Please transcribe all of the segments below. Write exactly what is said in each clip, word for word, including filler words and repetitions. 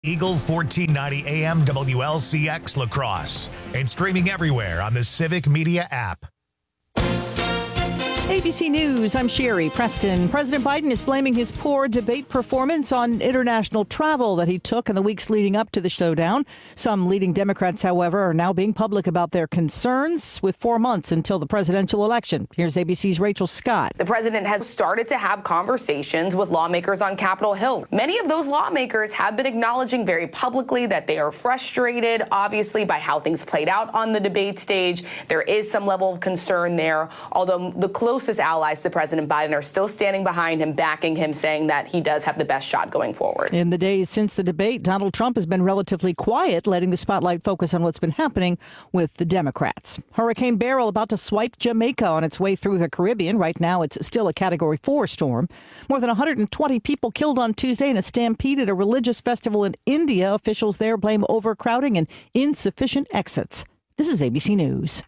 Eagle fourteen ninety A M W L C X La Crosse and streaming everywhere on the Civic Media app. A B C News, I'm Sherry Preston. President Biden is blaming his poor debate performance on international travel that he took in the weeks leading up to the showdown. Some leading Democrats, however, are now being public about their concerns with four months until the presidential election. Here's A B C's Rachel Scott. The president has started to have conversations with lawmakers on Capitol Hill. Many of those lawmakers have been acknowledging very publicly that they are frustrated, obviously, by how things played out on the debate stage. There is some level of concern there, although the closest allies to President Biden are still standing behind him, backing him, saying that he does have the best shot going forward. In the days since the debate, Donald Trump has been relatively quiet, letting the spotlight focus on what's been happening with the Democrats. Hurricane Beryl about to swipe Jamaica on its way through the Caribbean. Right now, it's still a Category four storm. More than one hundred twenty people killed on Tuesday in a stampede at a religious festival in India. Officials there blame overcrowding and insufficient exits. This is A B C News.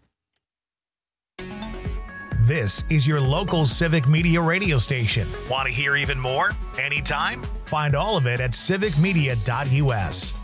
This is your local Civic Media radio station. Want to hear even more? Anytime? Find all of it at civic media dot u s.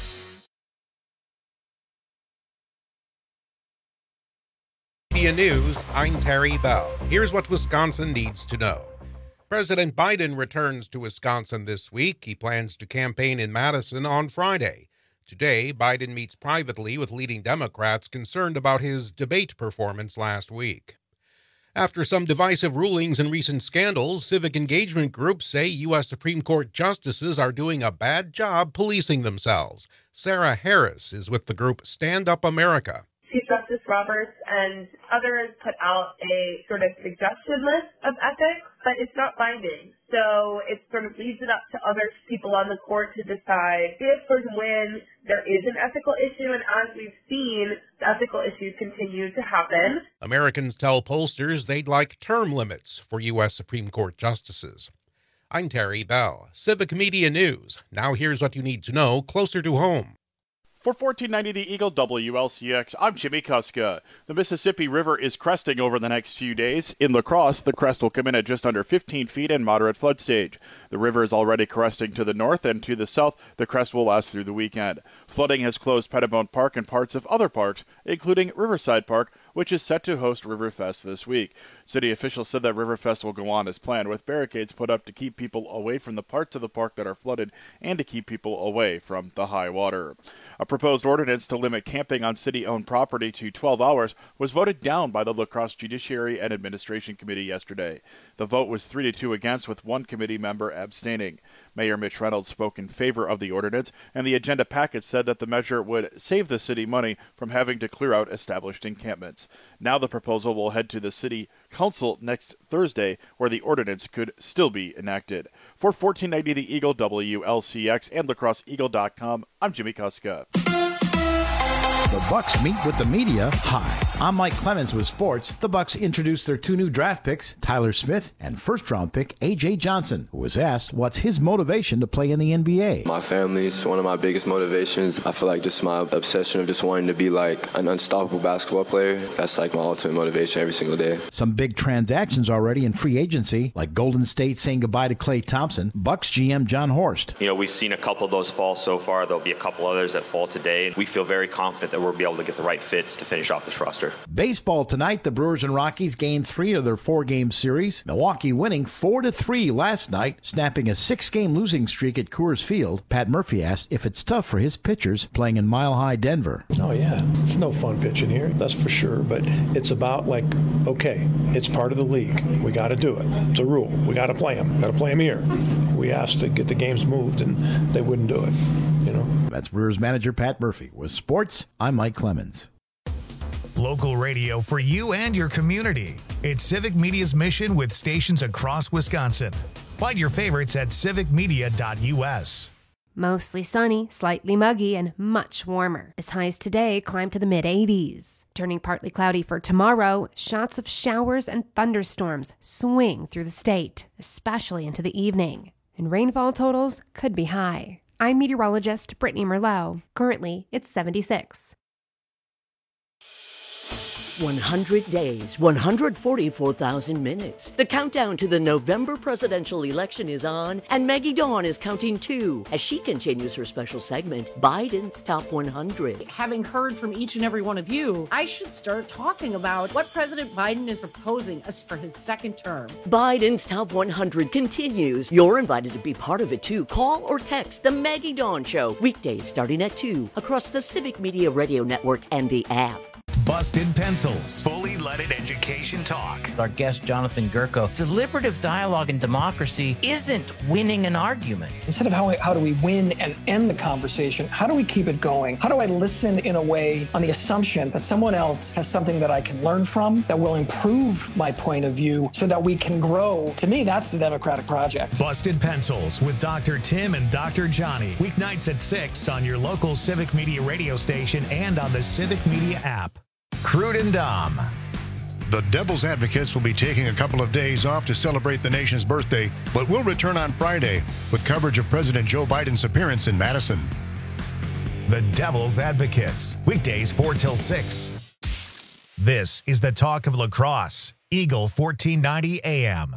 Media News, I'm Terry Bell. Here's what Wisconsin needs to know. President Biden returns to Wisconsin this week. He plans to campaign in Madison on Friday. Today, Biden meets privately with leading Democrats concerned about his debate performance last week. After some divisive rulings and recent scandals, civic engagement groups say U S Supreme Court justices are doing a bad job policing themselves. Sarah Harris is with the group Stand Up America. Chief Justice Roberts and others put out a sort of suggested list of ethics, but it's not binding. So it sort of leaves it up to other people on the court to decide if or when there is an ethical issue. And as we've seen, the ethical issues continue to happen. Americans tell pollsters they'd like term limits for U S Supreme Court justices. I'm Terry Bell, Civic Media News. Now here's what you need to know closer to home. For fourteen ninety The Eagle W L C X, I'm Jimmy Kuska. The Mississippi River is cresting over the next few days. In La Crosse, the crest will come in at just under fifteen feet and moderate flood stage. The river is already cresting to the north, and to the south, the crest will last through the weekend. Flooding has closed Pettibone Park and parts of other parks, including Riverside Park, which is set to host Riverfest this week. City officials said that Riverfest will go on as planned, with barricades put up to keep people away from the parts of the park that are flooded and to keep people away from the high water. A proposed ordinance to limit camping on city-owned property to twelve hours was voted down by the La Crosse Judiciary and Administration Committee yesterday. The vote was three to two against, with one committee member abstaining. Mayor Mitch Reynolds spoke in favor of the ordinance, and the agenda package said that the measure would save the city money from having to clear out established encampments. Now the proposal will head to the city council next Thursday, where the ordinance could still be enacted. For fourteen ninety The Eagle, W L C X, and La Crosse Eagle dot com, I'm Jimmy Kuska. The Bucs meet with the media. Hi, I'm Mike Clemens with sports. The Bucs introduced their two new draft picks, Tyler Smith and first-round pick A J Johnson, who was asked what's his motivation to play in the N B A. My family is one of my biggest motivations. I feel like just my obsession of just wanting to be like an unstoppable basketball player. That's like my ultimate motivation every single day. Some big transactions already in free agency, like Golden State saying goodbye to Klay Thompson, Bucs G M John Horst. You know, we've seen a couple of those fall so far. There'll be a couple others that fall today. We feel very confident that we'll be able to get the right fits to finish off this roster. Baseball tonight, the Brewers and Rockies gained three of their four-game series. Milwaukee winning four to three last night, snapping a six-game losing streak at Coors Field. Pat Murphy asked if it's tough for his pitchers playing in Mile High Denver. Oh, yeah. It's no fun pitching here, that's for sure. But it's about, like, okay, it's part of the league. We got to do it. It's a rule. We got to play them. Got to play them here. We asked to get the games moved, and they wouldn't do it, you know. That's Brewers manager Pat Murphy. With sports, I'm Mike Clemens. Local radio for you and your community. It's Civic Media's mission with stations across Wisconsin. Find your favorites at civic media dot u s. Mostly sunny, slightly muggy, and much warmer. As highs today climb to the mid eighties. Turning partly cloudy for tomorrow, shots of showers and thunderstorms swing through the state, especially into the evening. And rainfall totals could be high. I'm meteorologist Brittany Merlot. Currently, it's seventy-six. one hundred days, one hundred forty-four thousand minutes. The countdown to the November presidential election is on, and Maggie Dawn is counting too as she continues her special segment, Biden's Top one hundred. Having heard from each and every one of you, I should start talking about what President Biden is proposing us for his second term. Biden's Top one hundred continues. You're invited to be part of it too. Call or text The Maggie Dawn Show, weekdays starting at two, across the Civic Media Radio Network and the app. Busted Pencils, fully leaded education talk. Our guest, Jonathan Gurko, deliberative dialogue in democracy isn't winning an argument. Instead of how, we, how do we win and end the conversation, how do we keep it going? How do I listen in a way on the assumption that someone else has something that I can learn from, that will improve my point of view so that we can grow? To me, that's the democratic project. Busted Pencils with Doctor Tim and Doctor Johnny. Weeknights at six on your local Civic Media radio station and on the Civic Media app. Crude and Dom. The Devil's Advocates will be taking a couple of days off to celebrate the nation's birthday, but will return on Friday with coverage of President Joe Biden's appearance in Madison. The Devil's Advocates, weekdays four till six. This is the talk of La Crosse, Eagle fourteen ninety A M.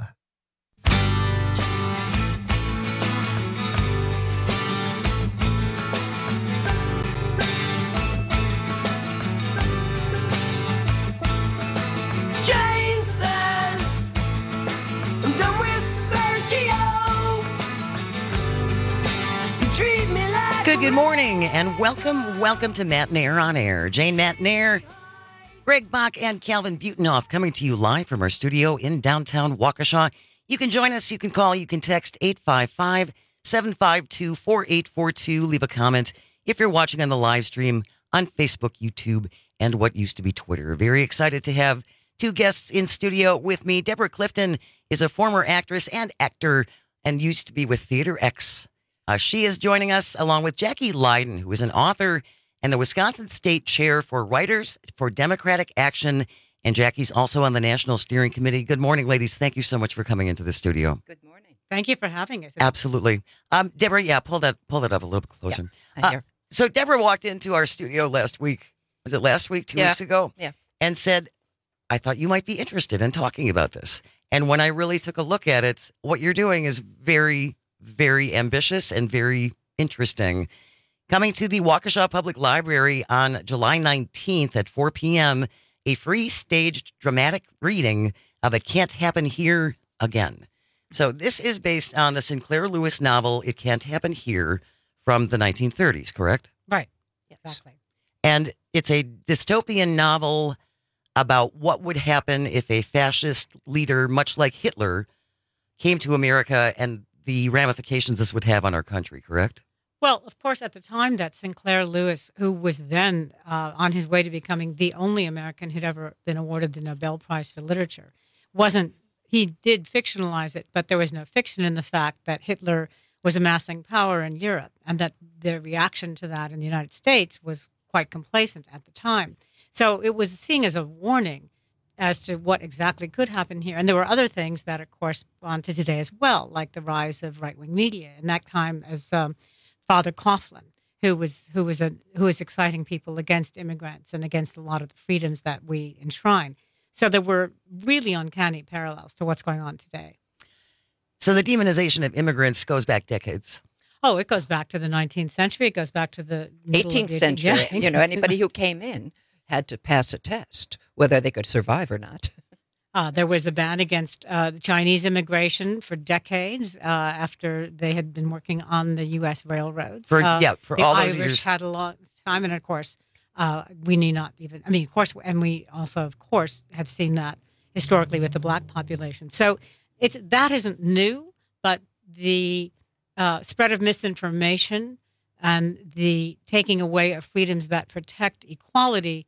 Good, good morning, and welcome, welcome to Matt Nair on Air. Jane Matt Nair, Greg Bach, and Calvin Butenhoff coming to you live from our studio in downtown Waukesha. You can join us, you can call, you can text eight five five, seven five two, four eight four two. Leave a comment if you're watching on the live stream on Facebook, YouTube, and what used to be Twitter. Very excited to have two guests in studio with me. Deborah Clifton is a former actress and actor and used to be with Theater X. Uh, she is joining us along with Jackie Leiden, who is an author and the Wisconsin State Chair for Writers for Democratic Action. And Jackie's also on the National Steering Committee. Good morning, ladies. Thank you so much for coming into the studio. Good morning. Thank you for having us. Absolutely. Um, Deborah, yeah, pull that pull that up a little bit closer. Yeah, uh, so Deborah walked into our studio last week. Was it last week, two yeah. weeks ago? Yeah. And said, I thought you might be interested in talking about this. And when I really took a look at it, what you're doing is very very ambitious and very interesting. Coming to the Waukesha Public Library on July nineteenth at four p.m., a free staged dramatic reading of It Can't Happen Here Again. So this is based on the Sinclair Lewis novel, It Can't Happen Here, from the nineteen thirties, correct? Right. Yes. Exactly. And it's a dystopian novel about what would happen if a fascist leader, much like Hitler, came to America and the ramifications this would have on our country, correct? Well, of course, at the time that Sinclair Lewis, who was then uh, on his way to becoming the only American who'd ever been awarded the Nobel Prize for Literature, wasn't, he did fictionalize it, but there was no fiction in the fact that Hitler was amassing power in Europe and that the reaction to that in the United States was quite complacent at the time. So it was seen as a warning as to what exactly could happen here. And there were other things that, of course, on to today as well, like the rise of right-wing media. In that time, as um, Father Coughlin, who was who was a who was exciting people against immigrants and against a lot of the freedoms that we enshrine. So there were really uncanny parallels to what's going on today. So the demonization of immigrants goes back decades. Oh, it goes back to the nineteenth century. It goes back to the eighteenth century. Yeah, you know, anybody who came in had to pass a test, whether they could survive or not. Uh, there was a ban against uh, Chinese immigration for decades uh, after they had been working on the U S railroads. For uh, yeah, for the all Irish those years. had a long time, and of course, uh, we need not even. I mean, of course, and we also, of course, have seen that historically with the black population. So it's that isn't new, but the uh, spread of misinformation and the taking away of freedoms that protect equality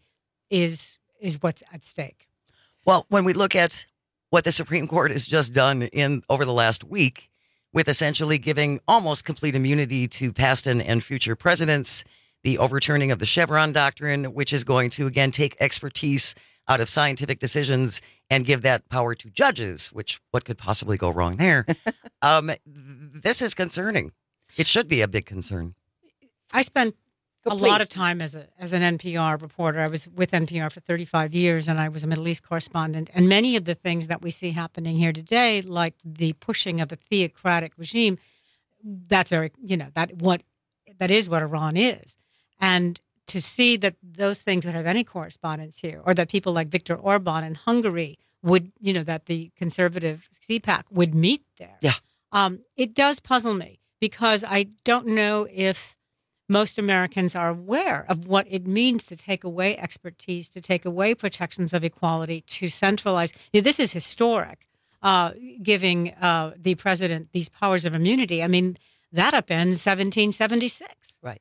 is is what's at stake. Well, when we look at what the Supreme Court has just done in over the last week, with essentially giving almost complete immunity to past and, and future presidents, the overturning of the Chevron doctrine, which is going to, again, take expertise out of scientific decisions and give that power to judges, which what could possibly go wrong there? um, this is concerning. It should be a big concern. I spent a lot of time as a as an N P R reporter. I was with N P R for thirty-five years, and I was a Middle East correspondent. And many of the things that we see happening here today, like the pushing of a theocratic regime, that's very, you know, that what that is what Iran is. And to see that those things would have any correspondence here, or that people like Viktor Orban in Hungary would, you know, that the conservative C PAC would meet there. Yeah. Um, it does puzzle me, because I don't know if most Americans are aware of what it means to take away expertise, to take away protections of equality, to centralize. You know, this is historic, uh, giving uh, the president these powers of immunity. I mean, that upends seventeen seventy-six. Right.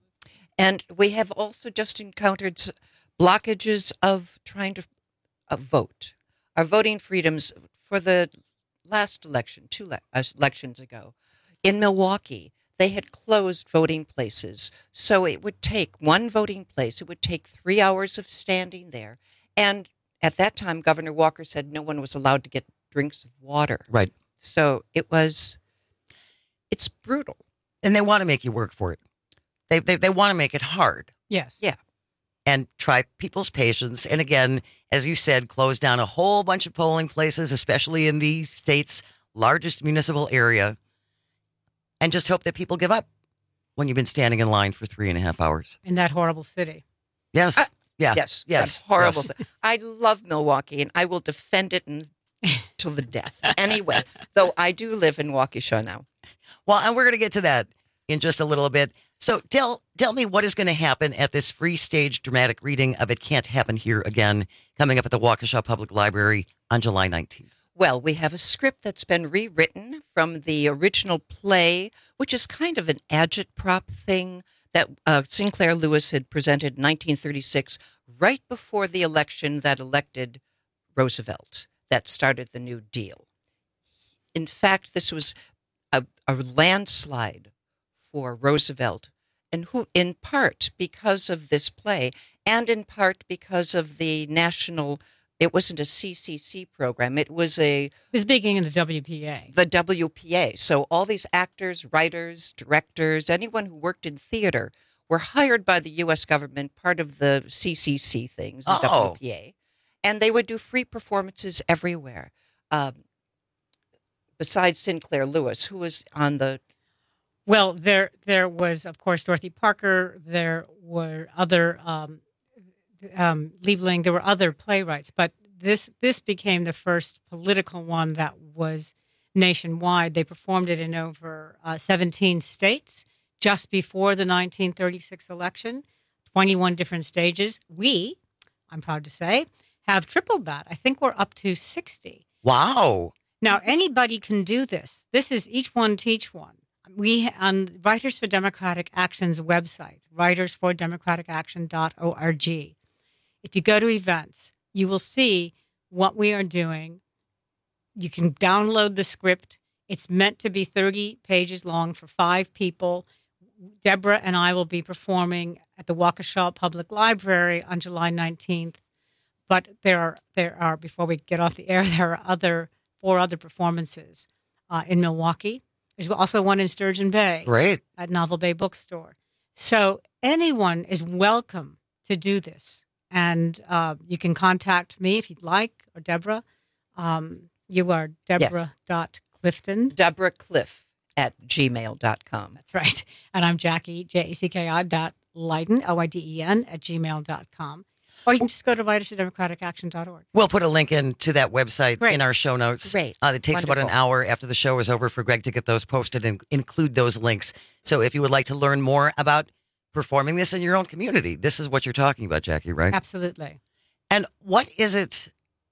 And we have also just encountered blockages of trying to uh, vote. Our voting freedoms for the last election, two le- elections ago, in Milwaukee, they had closed voting places. So it would take one voting place, it would take three hours of standing there. And at that time, Governor Walker said no one was allowed to get drinks of water. Right. So it was, it's brutal. And they want to make you work for it. They they, they want to make it hard. Yes. Yeah. And try people's patience. And again, as you said, close down a whole bunch of polling places, especially in the state's largest municipal area. And just hope that people give up when you've been standing in line for three and a half hours. In that horrible city. Yes. Uh, yeah. Yes. Yes. That's horrible. Yes. I love Milwaukee, and I will defend it in, till the death. Anyway, though I do live in Waukesha now. Well, and we're going to get to that in just a little bit. So tell tell me what is going to happen at this free stage dramatic reading of It Can't Happen Here Again, coming up at the Waukesha Public Library on July nineteenth. Well, we have a script that's been rewritten from the original play, which is kind of an agitprop thing that uh, Sinclair Lewis had presented in nineteen thirty-six, right before the election that elected Roosevelt, that started the New Deal. In fact, this was a, a landslide for Roosevelt, and who, in part because of this play, and in part because of the national. It wasn't a C C C program. It was a. It was beginning in the W P A. The W P A. So all these actors, writers, directors, anyone who worked in theater were hired by the U S government, part of the C C C things, the Oh. W P A, and they would do free performances everywhere. Um, besides Sinclair Lewis, who was on the. Well, there there was, of course, Dorothy Parker. There were other. Um, Um, Liebling, there were other playwrights, but this this became the first political one that was nationwide. They performed it in over uh, seventeen states just before the nineteen thirty-six election, twenty-one different stages. We, I'm proud to say, have tripled that. I think we're up to sixty. Wow. Now, anybody can do this. This is each one teach one. We, on Writers for Democratic Action's website, writers for democratic action dot org, if you go to events, you will see what we are doing. You can download the script. It's meant to be thirty pages long for five people. Deborah and I will be performing at the Waukesha Public Library on July nineteenth. But there are, there are before we get off the air, there are other four other performances uh, in Milwaukee. There's also one in Sturgeon Bay. Great. At Novel Bay Bookstore. So anyone is welcome to do this. And uh, you can contact me if you'd like, or Deborah. Um, you are Deborah dot Clifton. Deborah Cliff at gmail dot com. That's right. And I'm Jackie, J A C K I dot Leiden, O I D E N, at gmail dot com. Or you can just go to writers for democratic action dot org. We'll put a link in to that website Great. in our show notes. Great. Uh, it takes about an Wonderful. hour after the show is over for Greg to get those posted and include those links. So if you would like to learn more about performing this in your own community, this is what you're talking about, Jackie, right? Absolutely. And what is it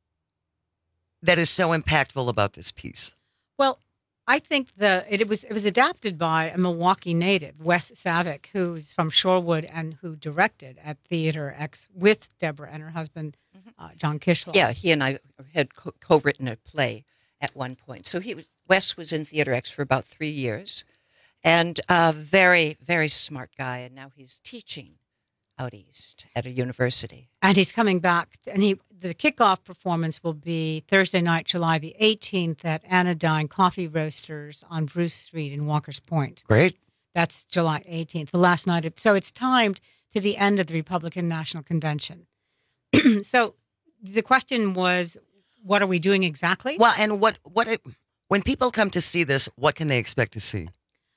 that is so impactful about this piece? Well, I think the it, was it was adapted by a Milwaukee native, Wes Savick, who's from Shorewood and who directed at Theater X with Deborah and her husband, uh, John Kishlow. Yeah, he and I had co- co-written a play at one point. So he was, Wes was in Theater X for about three years, and a very, very smart guy. And now he's teaching out east at a university. And he's coming back, and he the kickoff performance will be Thursday night, July the eighteenth, at Anodyne Coffee Roasters on Bruce Street in Walker's Point. Great. That's July eighteenth, the last night. Of, so it's timed to the end of the Republican National Convention. So the question was, what are we doing exactly? Well, and what what it, when people come to see this, what can they expect to see?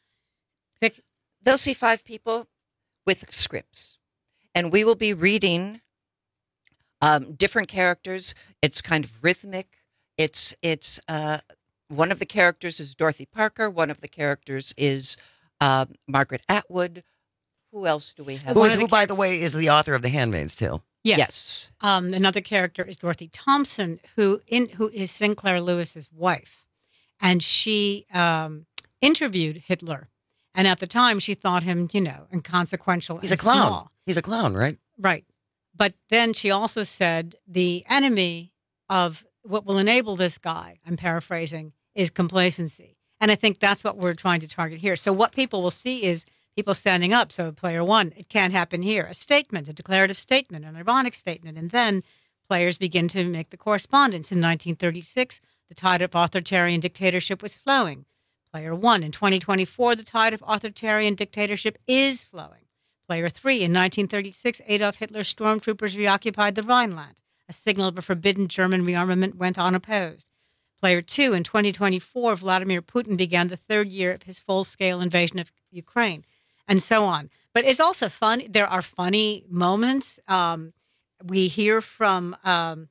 They'll see five people with scripts, and we will be reading um, different characters. It's kind of rhythmic. It's it's uh, one of the characters is Dorothy Parker. One of the characters is uh, Margaret Atwood. Who else do we have? Who, is, who by the way, is the author of The Handmaid's Tale. Yes. Yes. Um, another character is Dorothy Thompson, who in who is Sinclair Lewis's wife, and she um, interviewed Hitler, and at the time she thought him, you know, inconsequential. He's and a clown. Small. He's a clown, right? Right. But then she also said the enemy of what will enable this guy, I'm paraphrasing, is complacency, and I think that's what we're trying to target here. So what people will see is people standing up. So player one, it can't happen here. A statement, a declarative statement, an ironic statement. And then players begin to make the correspondence. In nineteen thirty-six, the tide of authoritarian dictatorship was flowing. Player one, in twenty twenty-four, the tide of authoritarian dictatorship is flowing. Player three, in nineteen thirty-six, Adolf Hitler's stormtroopers reoccupied the Rhineland. A signal of a forbidden German rearmament went unopposed. Player two, in twenty twenty-four, Vladimir Putin began the third year of his full-scale invasion of Ukraine. And so on. But it's also fun. There are funny moments. Um, we hear from um,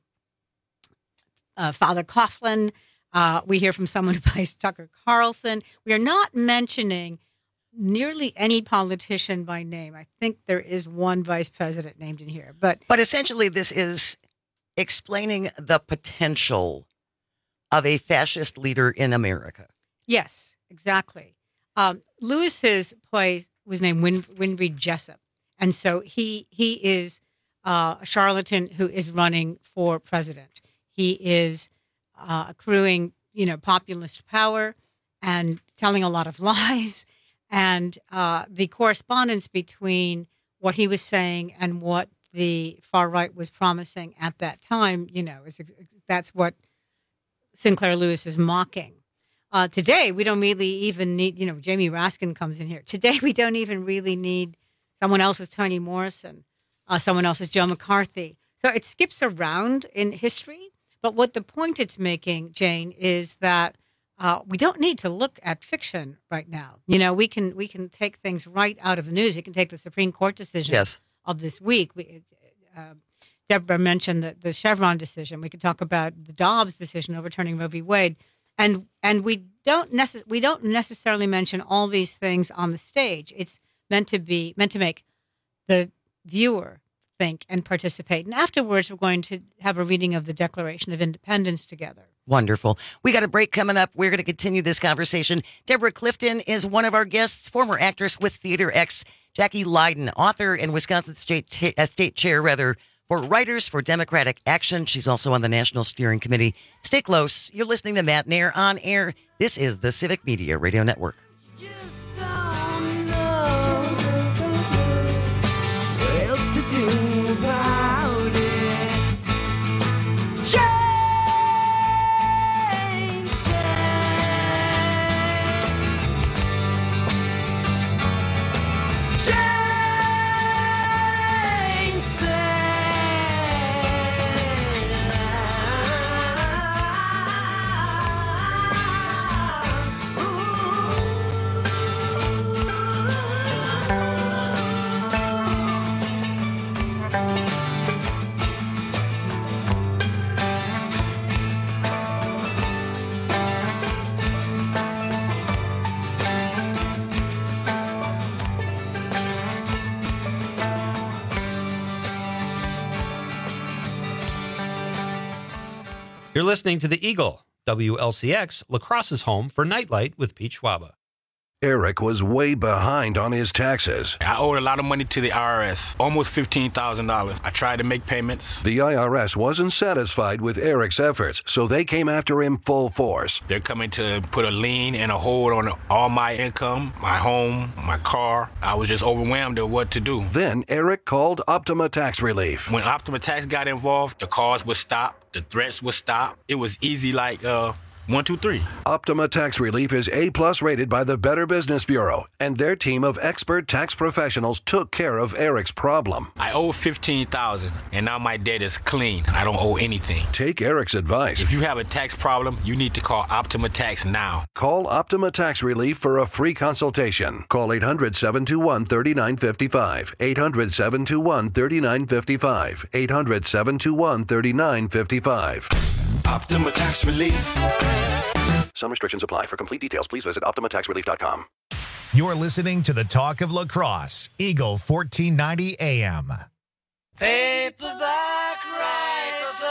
uh, Father Coughlin. Uh, we hear from someone who plays Tucker Carlson. We are not mentioning nearly any politician by name. I think there is one vice president named in here. But, but essentially, this is explaining the potential of a fascist leader in America. Yes, exactly. Um, Lewis's play was named Win- Winfried Jessup. And so he he is uh, a charlatan who is running for president. He is uh, accruing, you know, populist power and telling a lot of lies. And uh, the correspondence between what he was saying and what the far right was promising at that time, you know, is that's what Sinclair Lewis is mocking. Uh, today, we don't really even need, you know, Jamie Raskin comes in here. Today, we don't even really need someone else's Toni Morrison, uh, someone else's Joe McCarthy. So it skips around in history. But what the point it's making, Jane, is that uh, we don't need to look at fiction right now. You know, we can we can take things right out of the news. We can take the Supreme Court decision yes. of this week. We, uh, Deborah mentioned the, the Chevron decision. We could talk about the Dobbs decision overturning Roe v. Wade. And and we don't necess- we don't necessarily mention all these things on the stage. It's meant to be meant to make the viewer think and participate. And afterwards, we're going to have a reading of the Declaration of Independence together. Wonderful. We got a break coming up. We're going to continue this conversation. Deborah Clifton is one of our guests, former actress with Theater X. Jackie Leiden, author and Wisconsin State t- uh, State Chair, rather. For Writers for Democratic Action. She's also on the National Steering Committee. Stay close. You're listening to Matt Nair on Air. This is the Civic Media Radio Network. You're listening to The Eagle, W L C X, La Crosse's home for Nightlight with Pete Schwaba. Eric was way behind on his taxes. I owed a lot of money to the I R S, almost fifteen thousand dollars. I tried to make payments. The I R S wasn't satisfied with Eric's efforts, so they came after him full force. They're coming to put a lien and a hold on all my income, my home, my car. I was just overwhelmed at what to do. Then Eric called Optima Tax Relief. When Optima Tax got involved, the calls would stop, the threats would stop. It was easy like uh, One, two, three. Optima Tax Relief is A-plus rated by the Better Business Bureau, and their team of expert tax professionals took care of Eric's problem. I owe fifteen thousand dollars, and now my debt is clean. I don't owe anything. Take Eric's advice. If you have a tax problem, you need to call Optima Tax now. Call Optima Tax Relief for a free consultation. Call eight hundred, seven two one, three nine five five. eight hundred, seven two one, three nine five five. eight hundred, seven two one, three nine five five. Optima Tax Relief. Some restrictions apply. For complete details, please visit optima tax relief dot com. You're listening to the Talk of Lacrosse, Eagle fourteen ninety A M. Paperback writer.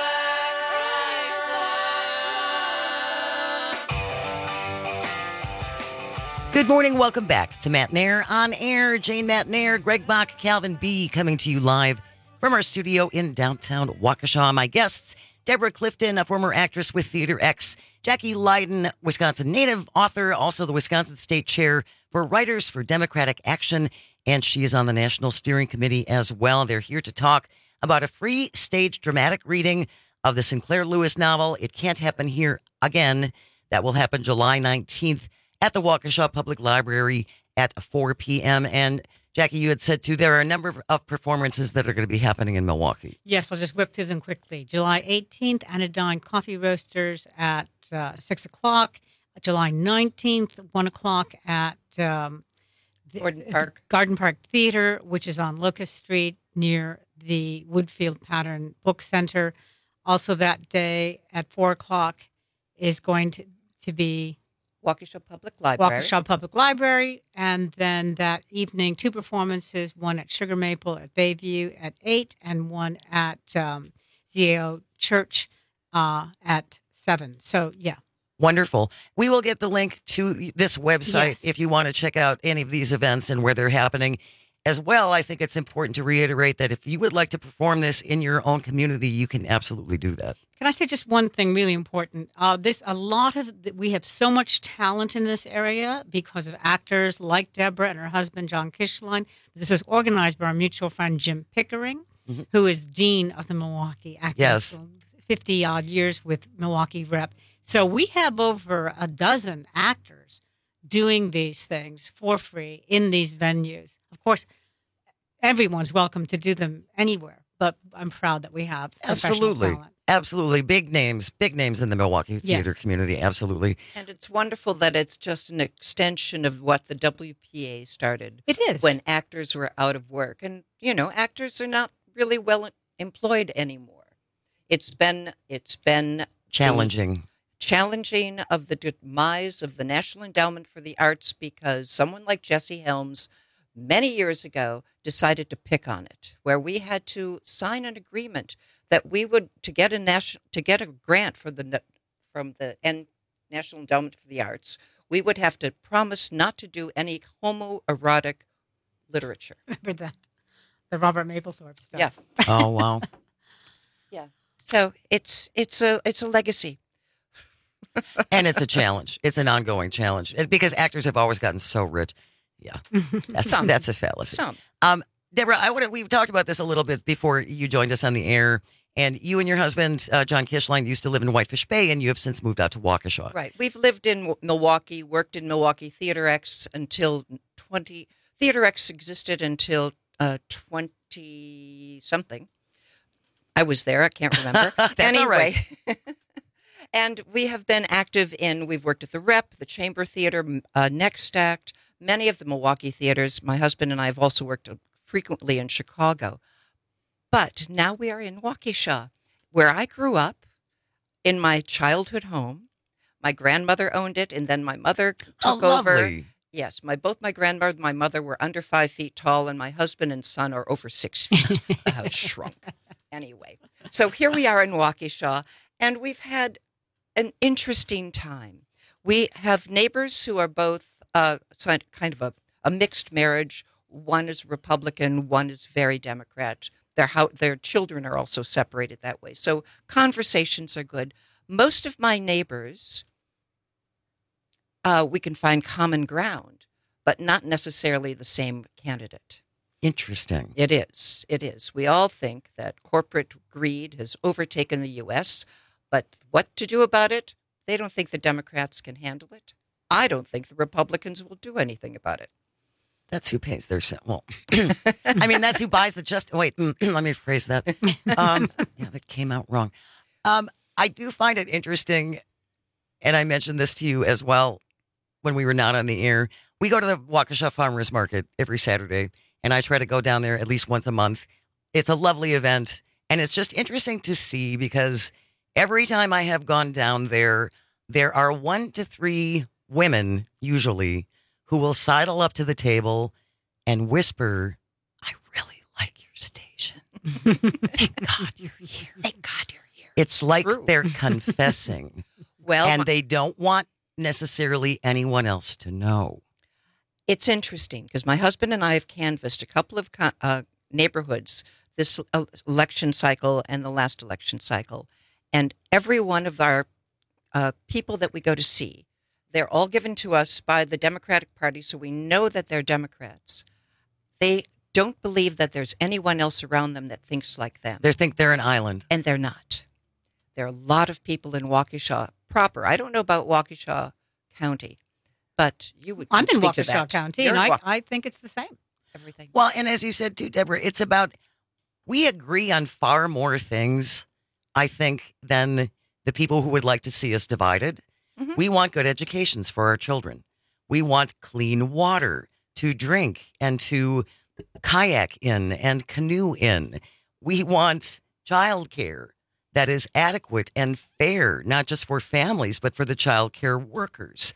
Good morning. Welcome back to Matt Nair on Air. Jane Matt Nair, Greg Bach, Calvin B. coming to you live from our studio in downtown Waukesha. My guests, Deborah Clifton, a former actress with Theater X, Jackie Leiden, Wisconsin native, author, also the Wisconsin State Chair for Writers for Democratic Action, and she is on the National Steering Committee as well. They're here to talk about a free stage dramatic reading of the Sinclair Lewis novel, It Can't Happen Here Again. That will happen July nineteenth at the Waukesha Public Library at four p.m. And Jackie, you had said, too, there are a number of performances that are going to be happening in Milwaukee. Yes, I'll just whip through them quickly. July eighteenth, Anodyne Coffee Roasters at uh, six o'clock. July nineteenth, one o'clock at um, the, Gordon Park. Garden Park Theater, which is on Locust Street near the Woodfield Pattern Book Center. Also that day at four o'clock is going to, to be Waukesha Public Library. Waukesha Public Library. And then that evening, two performances, one at Sugar Maple at Bayview at eight and one at um, Z A O Church uh, at seven. So, yeah. Wonderful. We will get the link to this website Yes. if you want to check out any of these events and where they're happening. As well, I think it's important to reiterate that if you would like to perform this in your own community, you can absolutely do that. Can I say just one thing really important? Uh, this a lot of we have so much talent in this area because of actors like Deborah and her husband John Kishline. This was organized by our mutual friend Jim Pickering, mm-hmm. who is dean of the Milwaukee Actors. Yes, fifty odd years with Milwaukee Rep. So we have over a dozen actors doing these things for free in these venues. Of course, everyone's welcome to do them anywhere, but I'm proud that we have absolutely. Talent. Absolutely. Big names, big names in the Milwaukee theater Yes. community. Absolutely. And it's wonderful that it's just an extension of what the W P A started. It is. When actors were out of work. And, you know, actors are not really well employed anymore. It's been, it's been challenging. Challenging of the demise of the National Endowment for the Arts because someone like Jesse Helms many years ago decided to pick on it, where we had to sign an agreement that we would to get a national to get a grant for the from the N, National Endowment for the Arts, we would have to promise not to do any homoerotic literature. Remember that, the Robert Mapplethorpe stuff. Yeah. Oh wow. Yeah. So it's it's a it's a legacy. And it's a challenge. It's an ongoing challenge because actors have always gotten so rich. Yeah, that's Some. that's a fallacy. Some. Um, Deborah, I want we've talked about this a little bit before you joined us on the air. And you and your husband, uh, John Kishline, used to live in Whitefish Bay, and you have since moved out to Waukesha. Right. We've lived in Milwaukee, worked in Milwaukee Theater X until twenty. Theater X existed until uh, twenty something. I was there. I can't remember. That's anyway. all right. And we have been active in. We've worked at the Rep, the Chamber Theater, uh, Next Act, many of the Milwaukee theaters. My husband and I have also worked frequently in Chicago. But now we are in Waukesha, where I grew up in my childhood home. My grandmother owned it, and then my mother took oh, over. Lovely. Yes, my both my grandmother and my mother were under five feet tall, and my husband and son are over six feet. uh, shrunk. Anyway, so here we are in Waukesha, and we've had an interesting time. We have neighbors who are both uh, kind of a, a mixed marriage. One is Republican, one is very Democrat. Their how, their children are also separated that way. So conversations are good. Most of my neighbors, uh, we can find common ground, but not necessarily the same candidate. Interesting. It is. It is. We all think that corporate greed has overtaken the U S, but what to do about it? They don't think the Democrats can handle it. I don't think the Republicans will do anything about it. That's who pays their set. Well, I mean, that's who buys the just. Wait, let me phrase that. Um, yeah, that came out wrong. Um, I do find it interesting, and I mentioned this to you as well when we were not on the air. We go to the Waukesha Farmers Market every Saturday, and I try to go down there at least once a month. It's a lovely event, and it's just interesting to see because every time I have gone down there, there are one to three women, usually, who will sidle up to the table and whisper, I really like your station. Thank God you're here. Thank God you're here. It's like True. They're confessing. Well, and they don't want necessarily anyone else to know. It's interesting because my husband and I have canvassed a couple of uh, neighborhoods this election cycle and the last election cycle. And every one of our uh, people that we go to see, they're all given to us by the Democratic Party, so we know that they're Democrats. They don't believe that there's anyone else around them that thinks like them. They think they're an island. And they're not. There are a lot of people in Waukesha proper. I don't know about Waukesha County, but you would I'm in speak to Waukesha that. County, You're and I, Wa- I think it's the same. Everything. Well, and as you said too, Deborah, it's about, we agree on far more things, I think, than the people who would like to see us divided. Mm-hmm. We want good educations for our children. We want clean water to drink and to kayak in and canoe in. We want childcare that is adequate and fair, not just for families, but for the childcare workers.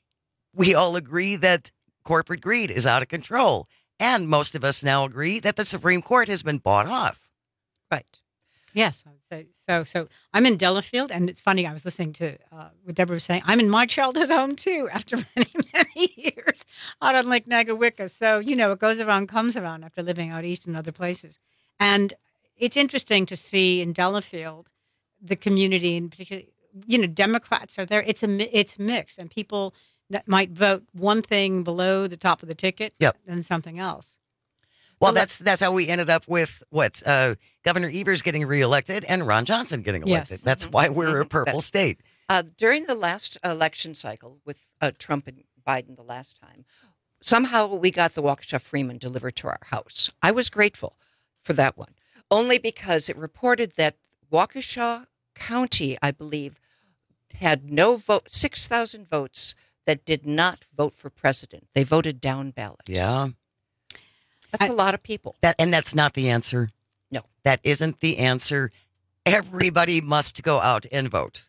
We all agree that corporate greed is out of control. And most of us now agree that the Supreme Court has been bought off. Right. Yes, I would say so. So I'm in Delafield, and it's funny. I was listening to uh, what Deborah was saying. I'm in my childhood home too, after many, many years out on Lake Nagawicca. So you know, it goes around, comes around. After living out east and other places, and it's interesting to see in Delafield the community, in particular, you know, Democrats are there. It's a it's mixed, and people that might vote one thing below the top of the ticket, yep. and something else. Well, that's that's how we ended up with what uh, Governor Evers getting reelected and Ron Johnson getting elected. Yes. That's why we're a purple state. Uh, during the last election cycle with uh, Trump and Biden the last time, somehow we got the Waukesha Freeman delivered to our house. I was grateful for that one, only because it reported that Waukesha County, I believe, had no vote, six thousand votes that did not vote for president. They voted down ballot. Yeah. That's I, a lot of people. That and that's not the answer. No. That isn't the answer. Everybody must go out and vote.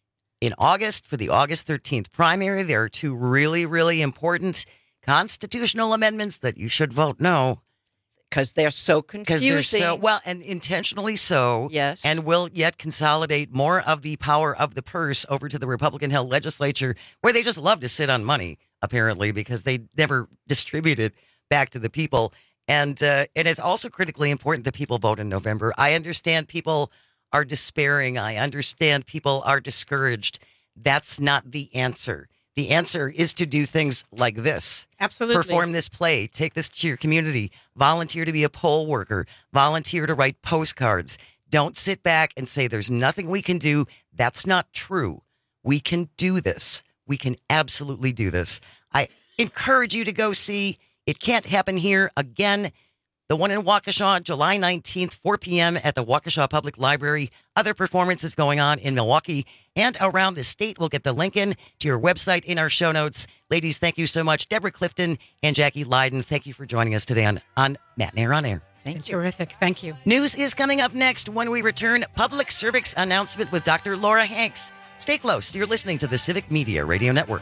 In August, for the August thirteenth primary, there are two really, really important constitutional amendments that you should vote no. Because they're so confusing. Because they're so, well, and intentionally so. Yes. And will yet consolidate more of the power of the purse over to the Republican-held legislature, where they just love to sit on money, apparently, because they never distribute it back to the people. And uh, and it's also critically important that people vote in November. I understand people are despairing. I understand people are discouraged. That's not the answer. The answer is to do things like this. Absolutely. Perform this play. Take this to your community. Volunteer to be a poll worker. Volunteer to write postcards. Don't sit back and say there's nothing we can do. That's not true. We can do this. We can absolutely do this. I encourage you to go see It Can't Happen Here again. The one in Waukesha, July nineteenth, four p.m. at the Waukesha Public Library. Other performances going on in Milwaukee and around the state. We'll get the link in to your website in our show notes. Ladies, thank you so much. Deborah Clifton and Jackie Leiden, thank you for joining us today on, on Matt and Air on Air. Thank you. Terrific. Thank you. News is coming up next when we return. Public service announcement with Doctor Laura Hanks. Stay close. You're listening to the Civic Media Radio Network.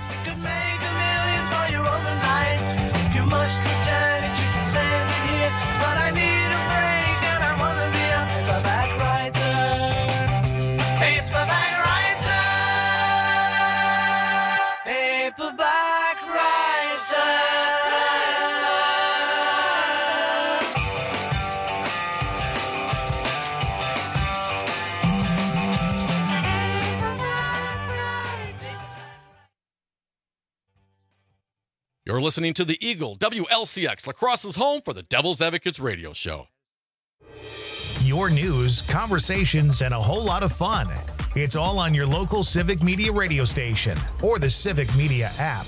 You're listening to the Eagle, W L C X, La Crosse's home for the Devil's Advocates radio show. Your news, conversations, and a whole lot of fun. It's all on your local Civic Media radio station or the Civic Media app.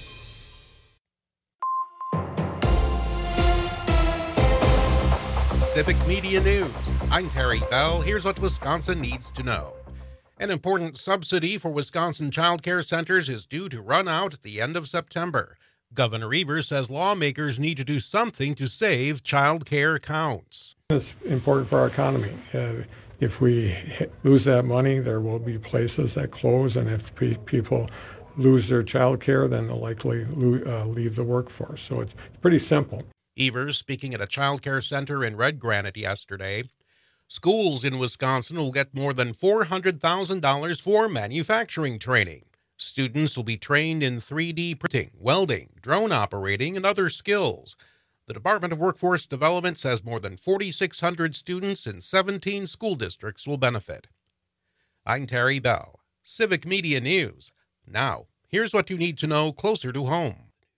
Civic Media News. I'm Terry Bell. Here's what Wisconsin needs to know. An important subsidy for Wisconsin child care centers is due to run out at the end of September. Governor Evers says lawmakers need to do something to save child care accounts. It's important for our economy. Uh, if we lose that money, there will be places that close, and if pe- people lose their child care, then they'll likely lo- uh, leave the workforce. So it's pretty simple. Evers speaking at a child care center in Red Granite yesterday. Schools in Wisconsin will get more than four hundred thousand dollars for manufacturing training. Students will be trained in three D printing, welding, drone operating, and other skills. The Department of Workforce Development says more than forty-six hundred students in seventeen school districts will benefit. I'm Terry Bell, Civic Media News. Now, here's what you need to know closer to home.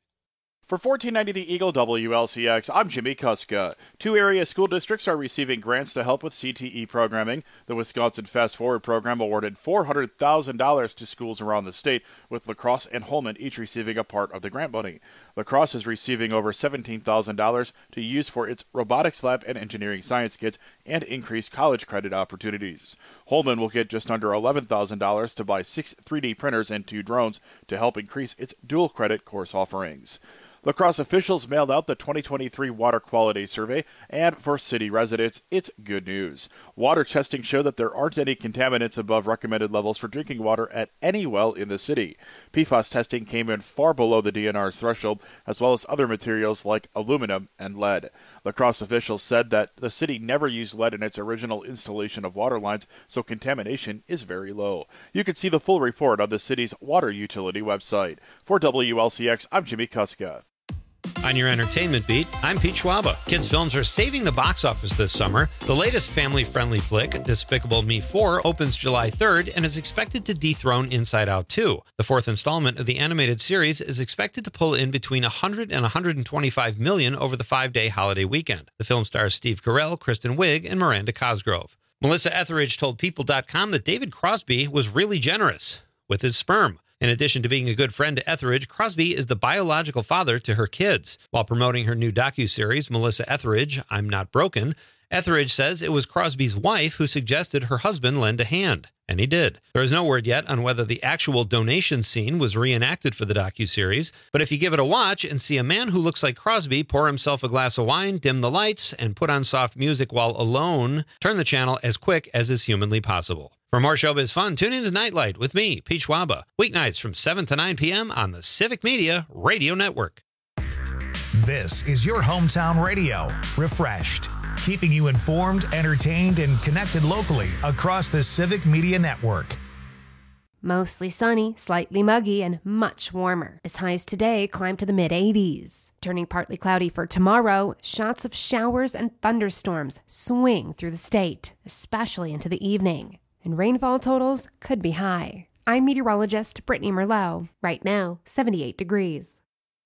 For fourteen ninety The Eagle W L C X, I'm Jimmy Kuska. Two area school districts are receiving grants to help with C T E programming. The Wisconsin Fast Forward program awarded four hundred thousand dollars to schools around the state, with La Crosse and Holmen each receiving a part of the grant money. La Crosse is receiving over seventeen thousand dollars to use for its robotics lab and engineering science kits and increase college credit opportunities. Holmen will get just under eleven thousand dollars to buy six three D printers and two drones to help increase its dual credit course offerings. La Crosse officials mailed out the twenty twenty-three Water Quality Survey, and for city residents, it's good news. Water testing showed that there aren't any contaminants above recommended levels for drinking water at any well in the city. P FAS testing came in far below the D N R's threshold, as well as other materials like aluminum and lead. La Crosse officials said that the city never used lead in its original installation of water lines, so contamination is very low. You can see the full report on the city's water utility website. For W L C X, I'm Jimmy Kuska. On your entertainment beat, I'm Pete Schwaba. Kids films are saving the box office this summer. The latest family-friendly flick, Despicable Me four, opens July third and is expected to dethrone Inside Out two. The fourth installment of the animated series is expected to pull in between one hundred and one hundred twenty-five million over the five-day holiday weekend. The film stars Steve Carell, Kristen Wiig, and Miranda Cosgrove. Melissa Etheridge told People dot com that David Crosby was really generous with his sperm. In addition to being a good friend to Etheridge, Crosby is the biological father to her kids. While promoting her new docuseries, Melissa Etheridge, I'm Not Broken, Etheridge says it was Crosby's wife who suggested her husband lend a hand. And he did. There is no word yet on whether the actual donation scene was reenacted for the docuseries, but if you give it a watch and see a man who looks like Crosby pour himself a glass of wine, dim the lights, and put on soft music while alone, turn the channel as quick as is humanly possible. For more showbiz fun, tune in to Nightlight with me, Pete Schwaba, weeknights from seven to nine p.m. on the Civic Media Radio Network. This is your hometown radio, refreshed, keeping you informed, entertained, and connected locally across the Civic Media Network. Mostly sunny, slightly muggy, and much warmer. As highs today climb to the mid eighties. Turning partly cloudy for tomorrow, shots of showers and thunderstorms swing through the state, especially into the evening. And rainfall totals could be high. I'm meteorologist Brittany Merlot. Right now, seventy-eight degrees.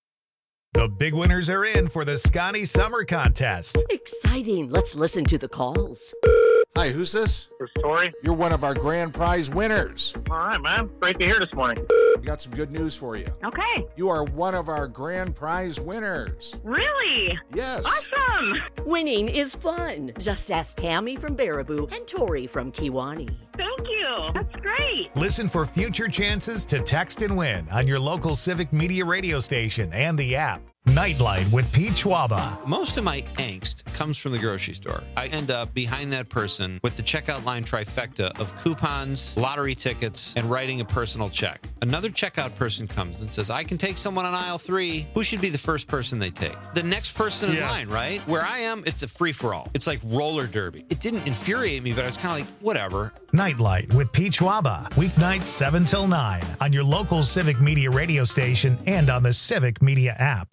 The big winners are in for the Scotty Summer Contest. Exciting. Let's listen to the calls. Hi, who's this? This is Tori. You're one of our grand prize winners. All right, man. Great to hear this morning. We got some good news for you. Okay. You are one of our grand prize winners. Really? Yes. Awesome. Winning is fun. Just ask Tammy from Baraboo and Tori from Kiwani. Thank you. That's great. Listen for future chances to text and win on your local Civic Media radio station and the app. Nightlight with Pete Schwaba. Most of my angst comes from the grocery store. I end up behind that person with the checkout line trifecta of coupons, lottery tickets, and writing a personal check. Another checkout person comes and says, I can take someone on aisle three. Who should be the first person they take? The next person in Yeah. line, right? Where I am, it's a free-for-all. It's like roller derby. It didn't infuriate me, but I was kind of like, whatever. Nightlight with Pete Schwaba. Weeknights seven till nine on your local Civic Media radio station and on the Civic Media app.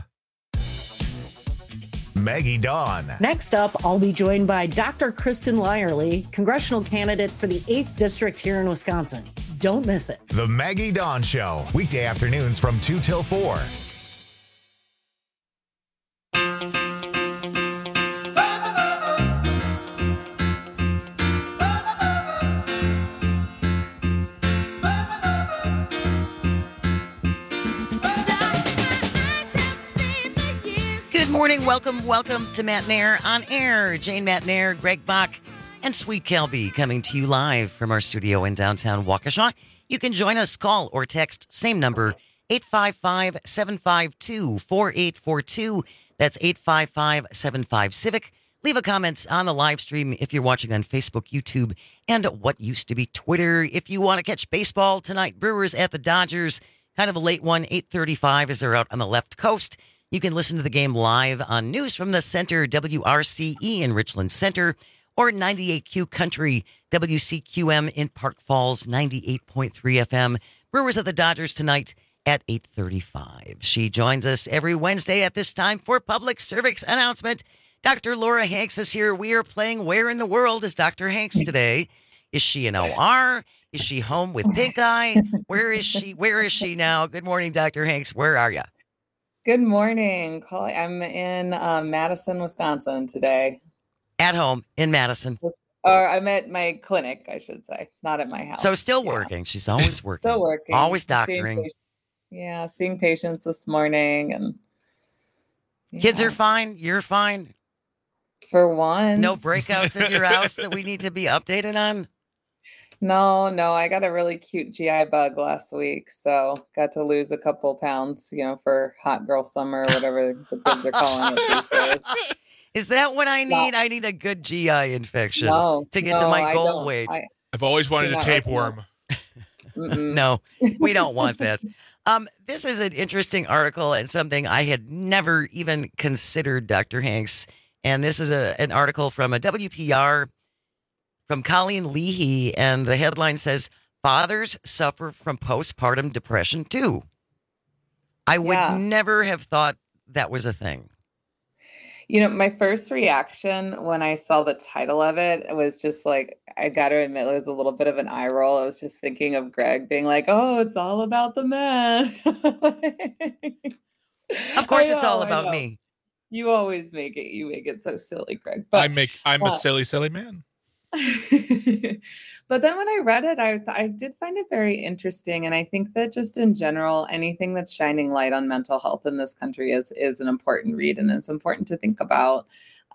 Maggie Dawn. Next up, I'll be joined by Doctor Kristen Lyerly, congressional candidate for the eighth District here in Wisconsin. Don't miss it. The Maggie Dawn Show. Weekday afternoons from two till four. morning. Welcome, welcome to Matt Nair on Air. Jane Matt Nair, Greg Bach, and Sweet Kelby coming to you live from our studio in downtown Waukesha. You can join us, call or text, same number, eight five five, seven five two, four eight four two. That's eight five five, seven five, Civic. Leave a comment on the live stream if you're watching on Facebook, YouTube, and what used to be Twitter. If you want to catch baseball tonight, Brewers at the Dodgers, kind of a late one, eight thirty-five as they're out on the left coast. You can listen to the game live on News from the Center, W R C E in Richland Center, or ninety-eight Q Country, W C Q M in Park Falls, ninety-eight point three F M. Brewers at the Dodgers tonight at eight thirty-five. She joins us every Wednesday at this time for public service announcement. Doctor Laura Hanks is here. We are playing Where in the World is Doctor Hanks today? Is she an O R? Is she home with pink eye? Where is she? Where is she now? Good morning, Doctor Hanks. Where are you? Good morning. I'm in um, Madison, Wisconsin today. At home in Madison. Or I'm at my clinic, I should say, not at my house. So still working. Yeah. She's always working. Still working. Always doctoring. Seeing yeah, seeing patients this morning. and yeah. Kids are fine. You're fine. For once. No breakouts in your house that we need to be updated on? No, no. I got a really cute G I bug last week, so got to lose a couple pounds, you know, for hot girl summer or whatever the kids are calling it these days. Is that what I need? No. I need a good G I infection no, to get no, to my I goal don't. weight. I, I've always wanted a tapeworm. No, we don't want that. Um, this is an interesting article and something I had never even considered, Doctor Hanks. And this is a, an article from a W P R from Colleen Leahy. And the headline says, fathers suffer from postpartum depression too. I would yeah. never have thought that was a thing. You know, my first reaction when I saw the title of it was just like, I got to admit, it was a little bit of an eye roll. I was just thinking of Greg being like, oh, it's all about the men. Of course, know, it's all about me. You always make it, you make it so silly, Greg. But, I make, I'm uh, a silly, silly man. But then when I read it, I I did find it very interesting. And I think that just in general, anything that's shining light on mental health in this country is, is an important read and it's important to think about.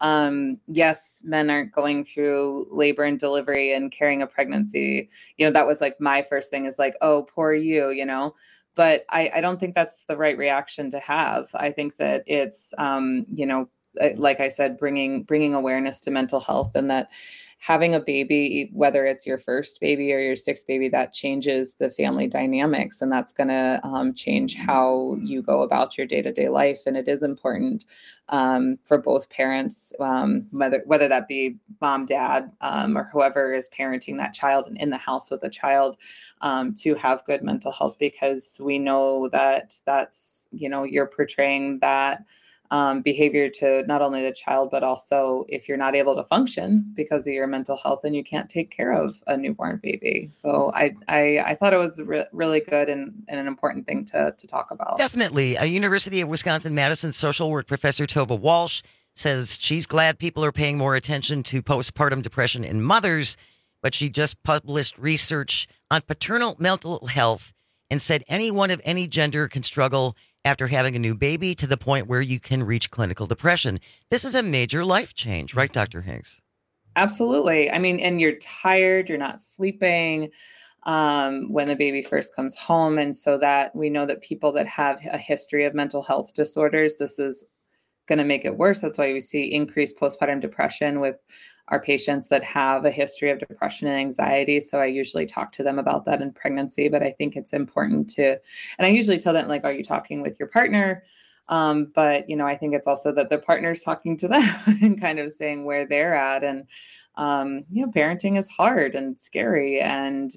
Um, yes, men aren't going through labor and delivery and carrying a pregnancy. You know, that was like my first thing is like, oh, poor you, you know. But I, I don't think that's the right reaction to have. I think that it's, um, you know, like I said, bringing bringing awareness to mental health and that having a baby, whether it's your first baby or your sixth baby, that changes the family dynamics. And that's going to um, change how you go about your day-to-day life. And it is important um, for both parents, um, whether whether that be mom, dad, um, or whoever is parenting that child and in the house with the child, um, to have good mental health, because we know that that's, you know, you're portraying that Um, behavior to not only the child, but also if you're not able to function because of your mental health, then you can't take care of a newborn baby. So I I, I thought it was re- really good and, and an important thing to, to talk about. Definitely. A University of Wisconsin-Madison social work professor, Tova Walsh, says she's glad people are paying more attention to postpartum depression in mothers, but she just published research on paternal mental health and said anyone of any gender can struggle after having a new baby to the point where you can reach clinical depression. This is a major life change, right, Doctor Hanks? Absolutely. I mean, and you're tired, you're not sleeping um, when the baby first comes home. And so that we know that people that have a history of mental health disorders, this is going to make it worse. That's why we see increased postpartum depression with our patients that have a history of depression and anxiety. So I usually talk to them about that in pregnancy, but I think it's important to, and I usually tell them, like, are you talking with your partner? Um, but, you know, I think it's also that the partner's talking to them and kind of saying where they're at. And, um, you know, parenting is hard and scary. And,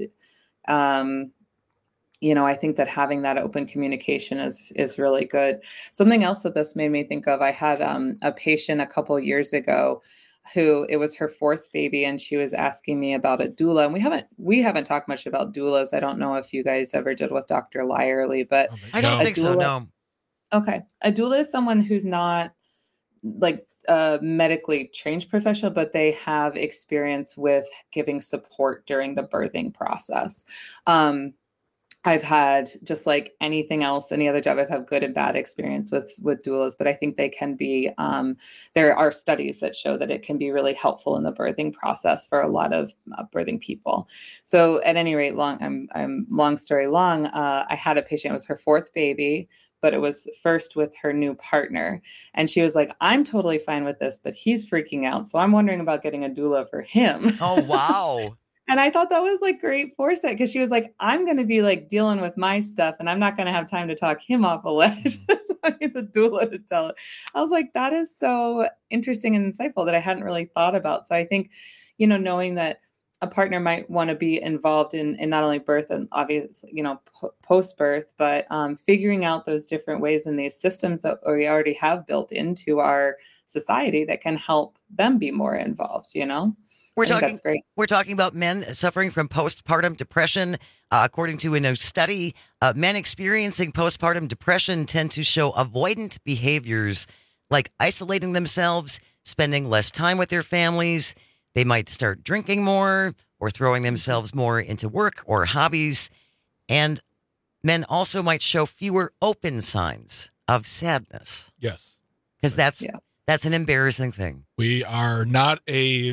um, you know, I think that having that open communication is, is really good. Something else that this made me think of, I had um, a patient a couple years ago who it was her fourth baby, and she was asking me about a doula. And we haven't we haven't talked much about doulas. I don't know if you guys ever did with Doctor Lyerly, but I don't think so. No. Okay, a doula is someone who's not like a medically trained professional, but they have experience with giving support during the birthing process. Um, I've had, just like anything else, any other job, I've had good and bad experience with with doulas, but I think they can be, um, there are studies that show that it can be really helpful in the birthing process for a lot of uh, birthing people. So at any rate, long, I'm, I'm long story long, uh, I had a patient, it was her fourth baby, but it was first with her new partner. And she was like, I'm totally fine with this, but he's freaking out. So I'm wondering about getting a doula for him. Oh, wow. And I thought that was like great foresight, because she was like, I'm going to be like dealing with my stuff and I'm not going to have time to talk him off a ledge. So I need the doula to tell it. I was like, that is so interesting and insightful that I hadn't really thought about. So I think, you know, knowing that a partner might want to be involved in, in not only birth and obviously, you know, po- post-birth, but um, figuring out those different ways in these systems that we already have built into our society that can help them be more involved, you know? We're I think talking. that's great. We're talking about men suffering from postpartum depression. Uh, according to a new study, uh, men experiencing postpartum depression tend to show avoidant behaviors like isolating themselves, spending less time with their families. They might start drinking more or throwing themselves more into work or hobbies. And men also might show fewer open signs of sadness. Yes. Because that's yeah. that's an embarrassing thing. We are not a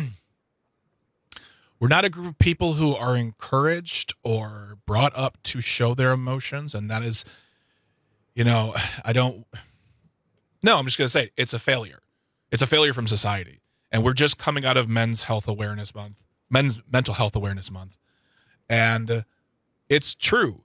we're not a group of people who are encouraged or brought up to show their emotions, and that is, you know, I don't no, I'm just going to say it's a failure. It's a failure from society. And we're just coming out of Men's Health Awareness Month, Men's Mental Health Awareness Month. And uh, it's true.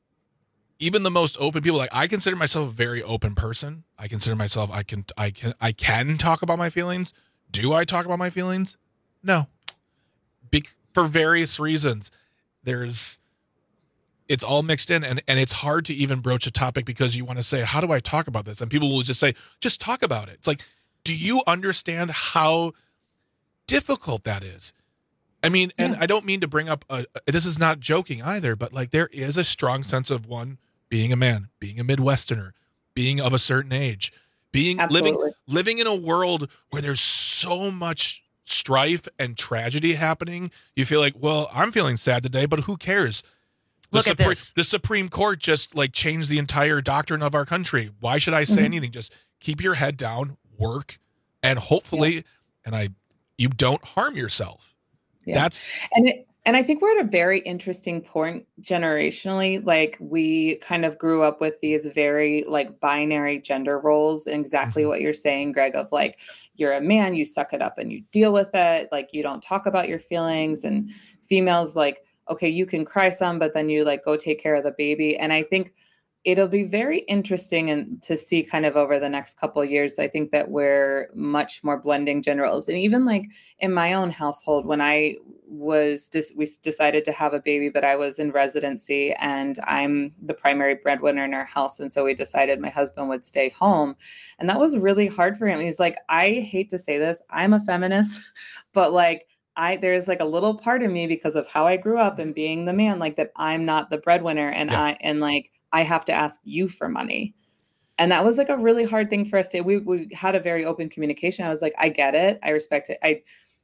Even the most open people, like I consider myself a very open person. I consider myself, I can, I can, I can talk about my feelings. Do I talk about my feelings? No. Be- for various reasons. There's, it's all mixed in, and, and it's hard to even broach a topic because you want to say, how do I talk about this? And people will just say, just talk about it. It's like, do you understand how difficult that is? I mean, and yeah. I don't mean to bring up, a, this is not joking either, but like there is a strong sense of one, being a man, being a Midwesterner, being of a certain age, being Absolutely. living living in a world where there's so much strife and tragedy happening. You feel like, well, I'm feeling sad today, but who cares? The Look at Supre- this. The Supreme Court just like changed the entire doctrine of our country. Why should I say Mm-hmm. anything? Just keep your head down, work, and hopefully, yeah. and I, you don't harm yourself. Yeah. That's and it, and I think we're at a very interesting point generationally. Like we kind of grew up with these very like binary gender roles, and exactly Mm-hmm. what you're saying, Greg, of like, you're a man, you suck it up and you deal with it. Like you don't talk about your feelings, and females like, okay, you can cry some, but then you like go take care of the baby. And I think it'll be very interesting and to see kind of over the next couple of years. I think that we're much more blending gender roles. And even like in my own household, when I was just, we decided to have a baby, but I was in residency and I'm the primary breadwinner in our house. And so we decided my husband would stay home. And that was really hard for him. He's like, I hate to say this, I'm a feminist, but like, I, there's like a little part of me because of how I grew up and being the man, like that I'm not the breadwinner. And Yeah. I, and like, I have to ask you for money. And that was like a really hard thing for us to, we, we had a very open communication. I was like, I get it. I respect it. I,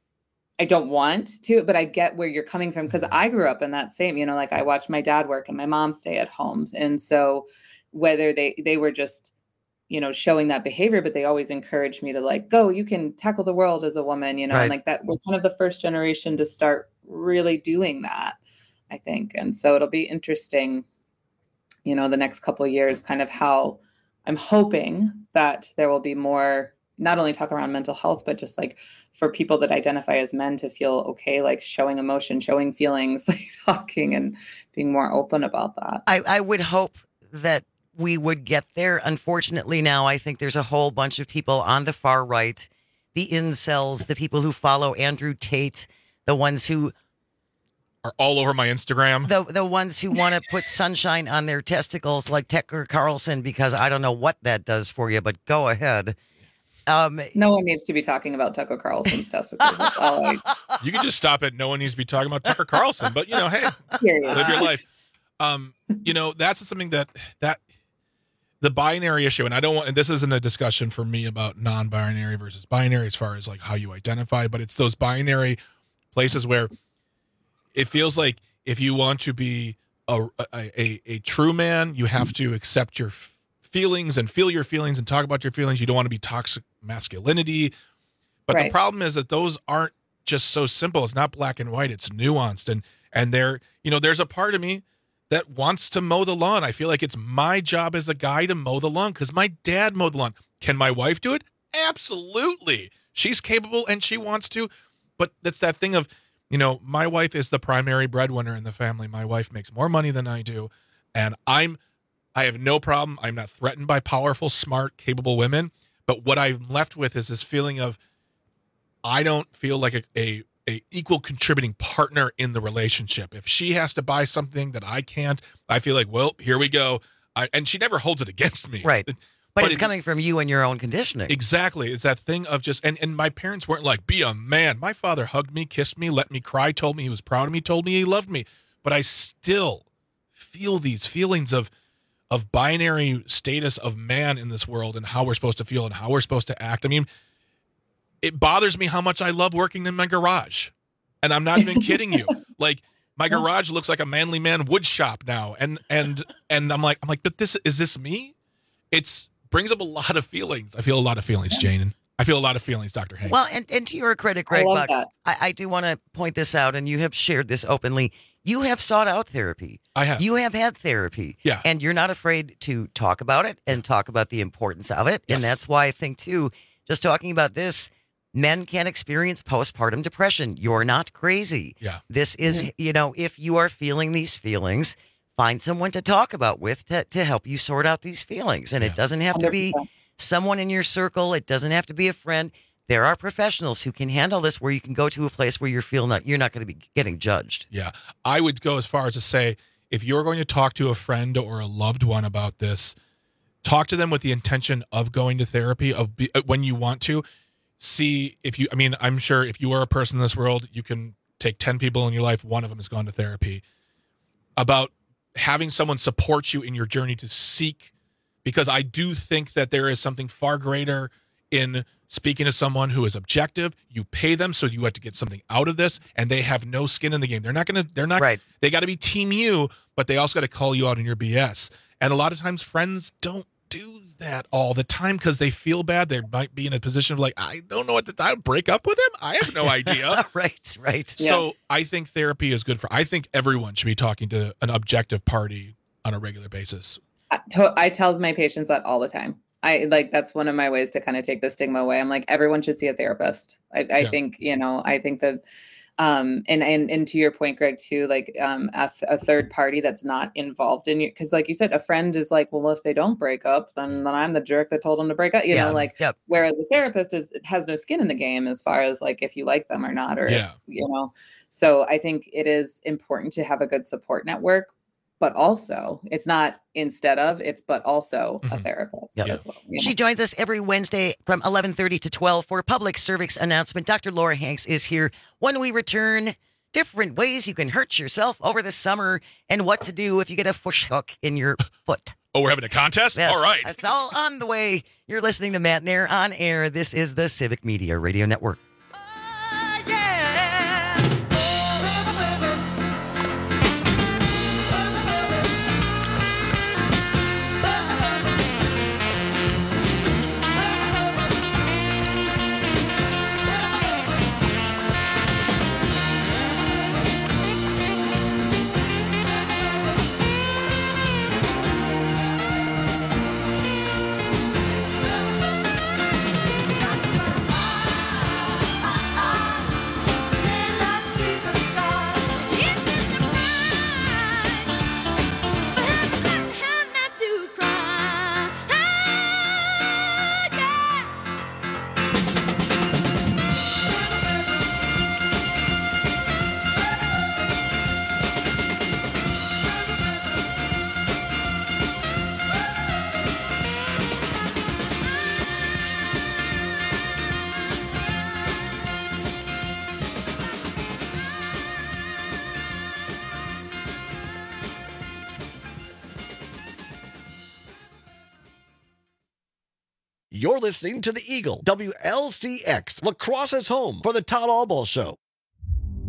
I don't want to, but I get where you're coming from. Cause I grew up in that same, you know, like I watched my dad work and my mom stay at homes. And so whether they, they were just, you know, showing that behavior, but they always encouraged me to like, go, you can tackle the world as a woman, you know, Right. and like that we're kind of the first generation to start really doing that, I think. And so it'll be interesting, you know, the next couple of years, kind of how I'm hoping that there will be more, not only talk around mental health, but just like for people that identify as men to feel okay, like showing emotion, showing feelings, like talking and being more open about that. I, I would hope that we would get there. Unfortunately, now I think there's a whole bunch of people on the far right, the incels, the people who follow Andrew Tate, the ones who are all over my Instagram. The the ones who want to put sunshine on their testicles like Tucker Carlson, because I don't know what that does for you, but go ahead. Um, no one needs to be talking about Tucker Carlson's testicles. That's all I... You can just stop it. No one needs to be talking about Tucker Carlson, but you know, hey, Period. live your life. Um, you know, that's something that that the binary issue, and I don't want, and this isn't a discussion for me about non-binary versus binary as far as like how you identify, but it's those binary places where it feels like if you want to be a, a, a, a true man, you have to accept your feelings and feel your feelings and talk about your feelings. You don't want to be toxic masculinity. But Right. the problem is that those aren't just so simple. It's not black and white. It's nuanced. And, and there, you know, there's a part of me that wants to mow the lawn. I feel like it's my job as a guy to mow the lawn because my dad mowed the lawn. Can my wife do it? Absolutely. She's capable and she wants to. But that's that thing of, you know, my wife is the primary breadwinner in the family. My wife makes more money than I do. And I'm, I have no problem. I'm not threatened by powerful, smart, capable women. But what I'm left with is this feeling of, I don't feel like a, a, a equal contributing partner in the relationship. If she has to buy something that I can't, I feel like, well, here we go. I, and she never holds it against me. Right. But, But, it's coming from you and your own conditioning. Exactly. It's that thing of just, and, and my parents weren't like, be a man. My father hugged me, kissed me, let me cry, told me he was proud of me, told me he loved me. But I still feel these feelings of, of binary status of man in this world and how we're supposed to feel and how we're supposed to act. I mean, it bothers me how much I love working in my garage. And I'm not even kidding you. Like, my garage looks like a manly man wood shop now. And, and, and I'm like, I'm like, but this, is this me? It's, brings up a lot of feelings. I feel a lot of feelings, Jane. And I feel a lot of feelings, Doctor Hanks. Well, and, and to your credit, Greg Buck, I, I do want to point this out, and you have shared this openly. You have sought out therapy. I have. You have had therapy. Yeah. And you're not afraid to talk about it and talk about the importance of it. Yes. And that's why I think, too, just talking about this, men can experience postpartum depression. You're not crazy. Yeah. This is, Mm-hmm. you know, if you are feeling these feelings, find someone to talk about with to, to help you sort out these feelings. And it doesn't have to be someone in your circle. It doesn't have to be a friend. There are professionals who can handle this where you can go to a place where you feel not, you're not going to be getting judged. Yeah. I would go as far as to say, if you're going to talk to a friend or a loved one about this, talk to them with the intention of going to therapy, of be, when you want to. See if you, I mean, I'm sure if you are a person in this world, you can take ten people in your life, one of them has gone to therapy. About having someone support you in your journey to seek, because I do think that there is something far greater in speaking to someone who is objective. You pay them, so you have to get something out of this, and they have no skin in the game. They're not going to, they're not, right. They got to be team you, but they also got to call you out on your B S. And a lot of times friends don't do that all the time because they feel bad. They might be in a position of like, I don't know what to, I break up with him. I have no idea. Right, right. So yeah. I think therapy is good for, I think everyone should be talking to an objective party on a regular basis. I, I tell my patients that all the time. I like, that's one of my ways to kind of take the stigma away. I'm like, everyone should see a therapist. I, I Yeah. think, you know, I think that, um, and, and, and to your point, Greg, too, like, um, a, th- a third party that's not involved in you. Cause like you said, a friend is like, well, if they don't break up, then, then I'm the jerk that told them to break up, you Yeah. know, like, Yep. whereas a therapist is, has no skin in the game as far as like, if you like them or not, or, Yeah. if, you know, so I think it is important to have a good support network, but also it's not instead of, it's, but also a therapist Yep. as well. you know? She joins us every Wednesday from eleven thirty to twelve for a public service announcement. Doctor Laura Hanks is here. When we return, different ways you can hurt yourself over the summer and what to do if you get a fish hook in your foot. Oh, we're having a contest? Yes, All right. That's all on the way. You're listening to Matt Nair on air. This is the Civic Media Radio Network. You're listening to the Eagle, W L C X, La Crosse's home for the Todd Albaugh Show.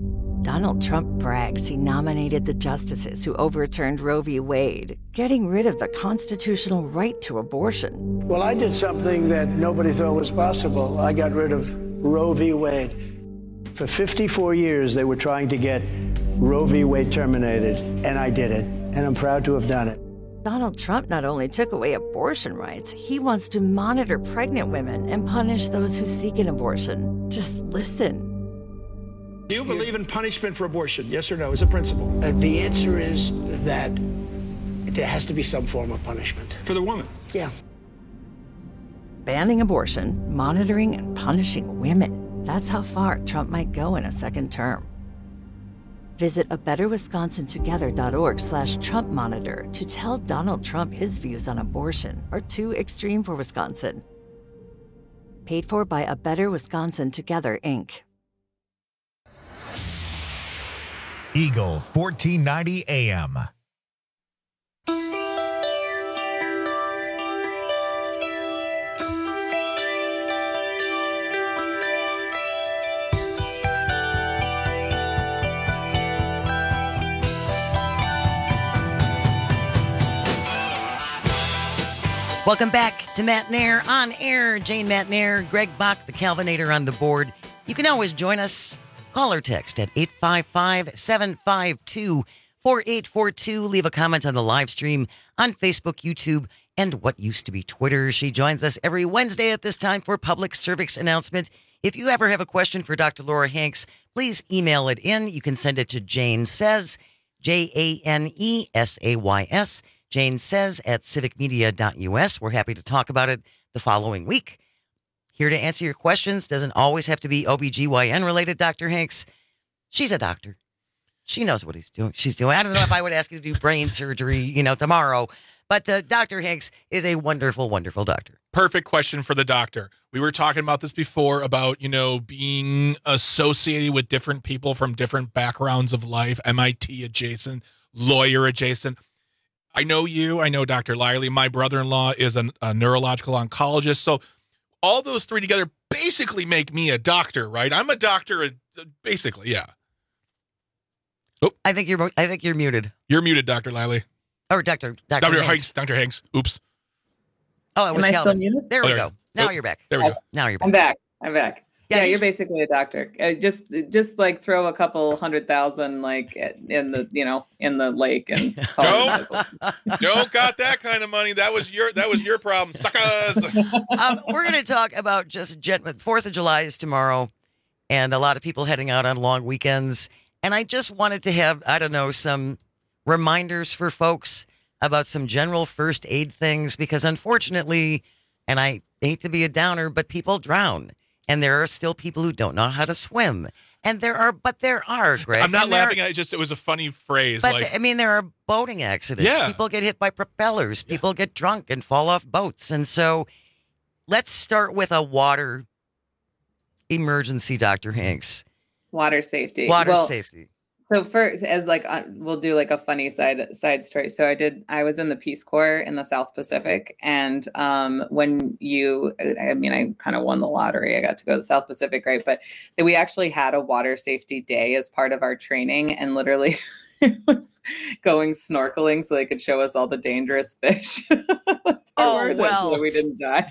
Donald Trump brags he nominated the justices who overturned Roe v. Wade, getting rid of the constitutional right to abortion. Well, I did something that nobody thought was possible. I got rid of Roe v. Wade. For fifty-four years, they were trying to get Roe v. Wade terminated, and I did it, and I'm proud to have done it. Donald Trump not only took away abortion rights, he wants to monitor pregnant women and punish those who seek an abortion. Just listen. Do you believe in punishment for abortion? Yes or no, as a principle? Uh, the answer is that there has to be some form of punishment. For the woman? Yeah. Banning abortion, monitoring and punishing women. That's how far Trump might go in a second term. Visit a better wisconsin together dot org slash Trump monitor to tell Donald Trump his views on abortion are too extreme for Wisconsin. Paid for by A Better Wisconsin Together, Incorporated. Eagle fourteen ninety A M. Welcome back to Matt Nair on air. Jane Matt Nair, Greg Bach, the Calvinator on the board. You can always join us. Call or text at eight five five, seven five two, four eight four two. Leave a comment on the live stream on Facebook, YouTube, and what used to be Twitter. She joins us every Wednesday at this time for public service announcement. If you ever have a question for Doctor Laura Hanks, please email it in. You can send it to Jane Says, J A N E S A Y S, Jane Says at civic media dot U S. We're happy to talk about it the following week. Here to answer your questions. Doesn't always have to be O B G Y N related, Doctor Hanks. She's a doctor. She knows what he's doing. She's doing. I don't know if I would ask you to do brain surgery, you know, tomorrow. But uh, Doctor Hanks is a wonderful, wonderful doctor. Perfect question for the doctor. We were talking about this before about, you know, being associated with different people from different backgrounds of life, M I T adjacent, lawyer adjacent. I know you. I know Doctor Lyerly. My brother-in-law is an, a neurological oncologist. So all those three together basically make me a doctor, right? I'm a doctor, basically, yeah. Oh. I think you're. I think you're muted. You're muted, Doctor Lyerly. Or Doctor Doctor Doctor Hanks. Hanks. Doctor Hanks. Oops. Oh, it was Am I Calvin. still muted? There we oh, go. Now oh, you're back. There we go. Now you're back. I'm back. I'm back. Yeah, Yeah, he's- you're basically a doctor. Uh, just, just like throw a couple hundred thousand, like in the, you know, in the lake, and don't, don't got that kind of money. That was your, that was your problem, suckers. um, we're going to talk about just gen- Fourth of July is tomorrow, and a lot of people heading out on long weekends. And I just wanted to have, I don't know, some reminders for folks about some general first aid things, because unfortunately, and I hate to be a downer, but people drown. And there are still people who don't know how to swim. And there are, but there are, Greg. I'm not and there laughing are- at it. Just, it was a funny phrase. But like, I mean, there are boating accidents. Yeah. People get hit by propellers. People get drunk and fall off boats. And so let's start with a water emergency, Doctor Hanks. water safety. Water Well, safety. So first, as like uh, we'll do like a funny side side story. So I did. I was in the Peace Corps in the South Pacific, and um, when you, I mean, I kind of won the lottery. I got to go to the South Pacific, right? But we actually had a water safety day as part of our training, and literally, it was going snorkeling so they could show us all the dangerous fish. Oh, were, well. so that we didn't die,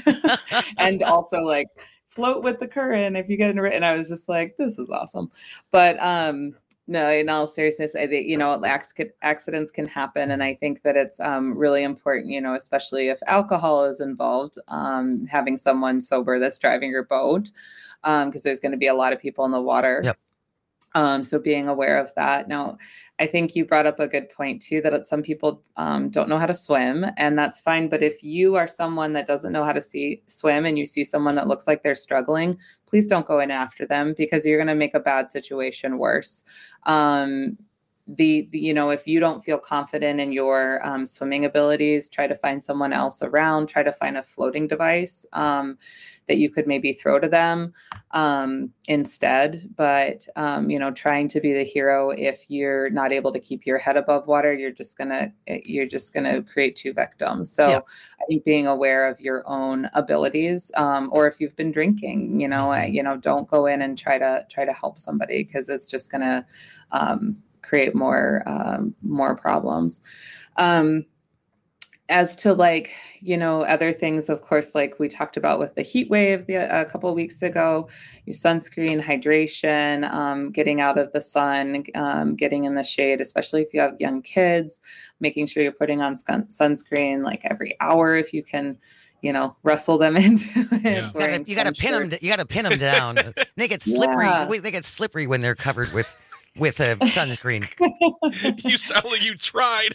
and also like float with the current if you get in a. And I was just like, this is awesome, but um. No, in all seriousness, I think, you know, acc- accidents can happen. And I think that it's um, really important, you know, especially if alcohol is involved, um, having someone sober that's driving your boat, because um, there's going to be a lot of people in the water. Yep. Um, so being aware of that. Now, I think you brought up a good point, too, that some people um, don't know how to swim, and that's fine. But if you are someone that doesn't know how to see swim and you see someone that looks like they're struggling, please don't go in after them, because you're going to make a bad situation worse. Um, the, the, you know, if you don't feel confident in your um, swimming abilities, try to find someone else around, try to find a floating device um, that you could maybe throw to them um, instead. But, um, you know, trying to be the hero, if you're not able to keep your head above water, you're just going to, you're just going to create two victims. So yeah. I think being aware of your own abilities, um, or if you've been drinking, you know, you know, don't go in and try to, try to help somebody, because it's just going to um, create more, um, more problems. Um, As to like, you know, other things, of course, like we talked about with the heat wave the, a couple of weeks ago, your sunscreen, hydration, um, getting out of the sun, um, getting in the shade, especially if you have young kids, making sure you're putting on sun- sunscreen like every hour if you can, you know, wrestle them into it. Yeah. You got to pin them. You got to pin them down. They get slippery. Yeah. They get slippery when they're covered with with a sunscreen. You sound like you tried.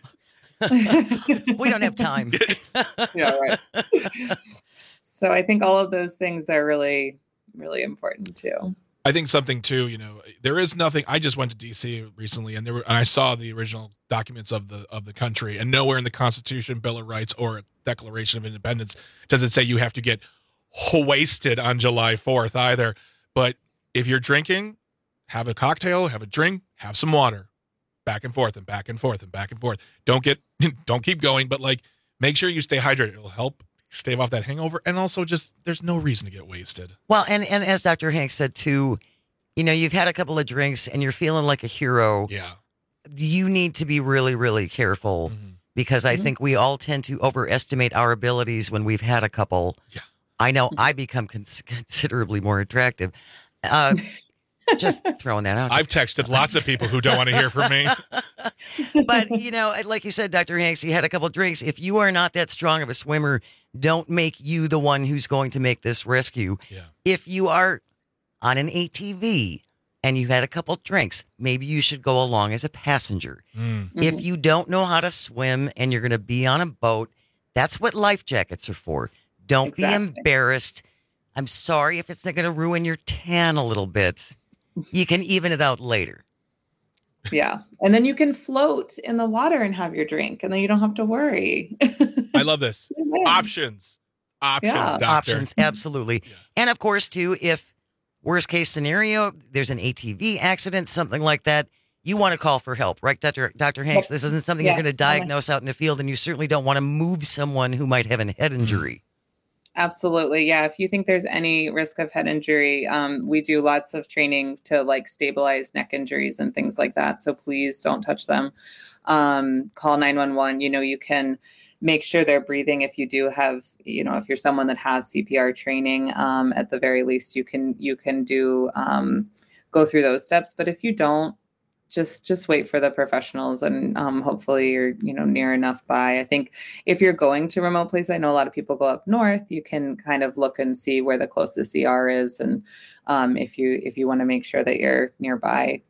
We don't have time. Yeah, right. So I think all of those things are really, really important too. I think something too, you know, there is nothing. I just went to D C recently, and there were, and I saw the original documents of the of the country, and nowhere in the Constitution, Bill of Rights, or Declaration of Independence does it say you have to get wasted on July fourth either. But if you're drinking, have a cocktail, have a drink, have some water. Back and forth and back and forth and back and forth. Don't get, don't keep going, but like, make sure you stay hydrated. It'll help stave off that hangover. And also just, there's no reason to get wasted. Well, and, and as Doctor Hanks said too, you know, you've had a couple of drinks and you're feeling like a hero. Yeah. You need to be really, really careful mm-hmm. because I mm-hmm. think we all tend to overestimate our abilities when we've had a couple. Yeah. I know I become cons- considerably more attractive. Uh, Just throwing that out. I've texted lots of people who don't want to hear from me. But, you know, like you said, Doctor Hanks, you had a couple of drinks. If you are not that strong of a swimmer, don't make you the one who's going to make this rescue. Yeah. If you are on an A T V and you've had a couple of drinks, maybe you should go along as a passenger. Mm. If you don't know how to swim and you're going to be on a boat, that's what life jackets are for. Don't Exactly. be embarrassed. I'm sorry if it's not going to ruin your tan a little bit. You can even it out later. Yeah. And then you can float in the water and have your drink, and then you don't have to worry. I love this. Options. Options, Yeah. doctor. Options, absolutely. Yeah. And of course, too, if worst case scenario, there's an A T V accident, something like that, you want to call for help, right, Doctor Doctor Hanks? This isn't something Yeah. you're going to diagnose out in the field, and you certainly don't want to move someone who might have a head injury. Absolutely. Yeah. If you think there's any risk of head injury, um, we do lots of training to like stabilize neck injuries and things like that. So please don't touch them. Um, call nine one one. You know, you can make sure they're breathing. If you do have, you know, if you're someone that has C P R training, um, at the very least, you can, you can do, um, go through those steps. But if you don't, just just wait for the professionals, and um, hopefully you're, you know, near enough by. I think if you're going to remote places, I know a lot of people go up north, you can kind of look and see where the closest E R is. And um, if you if you want to make sure that you're nearby.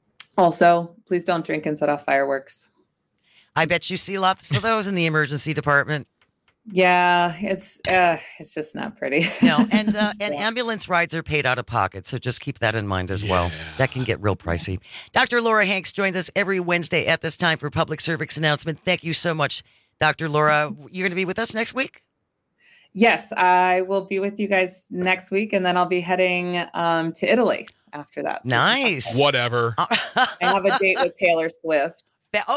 Also, please don't drink and set off fireworks. I bet you see lots of those in the emergency department. Yeah, it's uh, it's just not pretty. No, and uh, and ambulance rides are paid out of pocket, so just keep that in mind as well. That can get real pricey. Doctor Laura Hanks joins us every Wednesday at this time for public service announcement. Thank you so much, Doctor Laura. You're going to be with us next week? Yes, I will be with you guys next week, and then I'll be heading um, to Italy after that. So nice. Whatever. I have a date with Taylor Swift.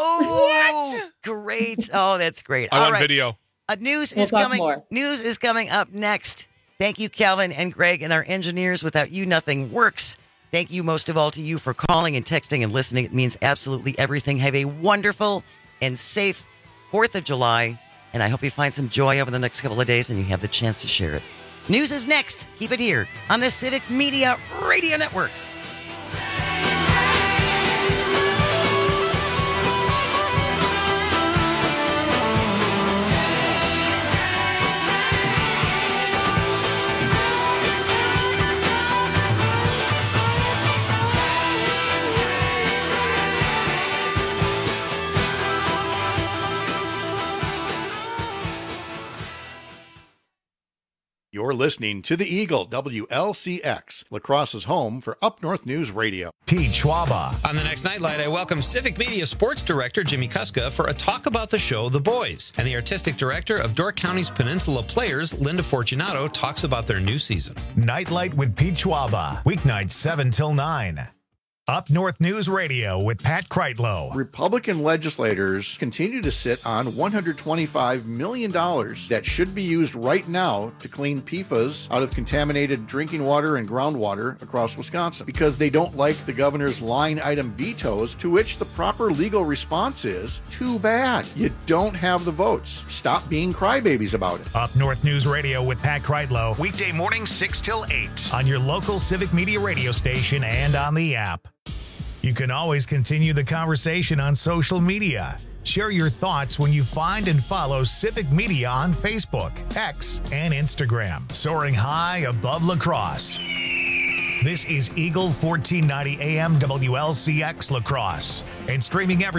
Oh, what? Great. Oh, that's great. I All want right. video. Uh, news We'll is talk coming. more. News is coming up next. Thank you, Calvin and Greg and our engineers. Without you, nothing works. Thank you most of all to you for calling and texting and listening. It means absolutely everything. Have a wonderful and safe fourth of July. And I hope you find some joy over the next couple of days and you have the chance to share it. News is next. Keep it here on the Civic Media Radio Network. Your You're listening to the Eagle, W L C X, La Crosse's home for Up North News Radio. Pete Schwaba. On the next Nightlight, I welcome Civic Media Sports Director Jimmy Kuska for a talk about the show The Boys. And the Artistic Director of Door County's Peninsula Players, Linda Fortunato, talks about their new season. Nightlight with Pete Schwaba. Weeknights seven till nine. Up North News Radio with Pat Kreitlow. Republican legislators continue to sit on one hundred twenty-five million dollars that should be used right now to clean P F A S out of contaminated drinking water and groundwater across Wisconsin because they don't like the governor's line item vetoes, to which the proper legal response is, too bad. You don't have the votes. Stop being crybabies about it. Up North News Radio with Pat Kreitlow. Weekday mornings six till eight on your local Civic Media radio station and on the app. You can always continue the conversation on social media. Share your thoughts when you find and follow Civic Media on Facebook, X, and Instagram. Soaring high above La Crosse. This is Eagle fourteen ninety A M W L C X La Crosse and streaming every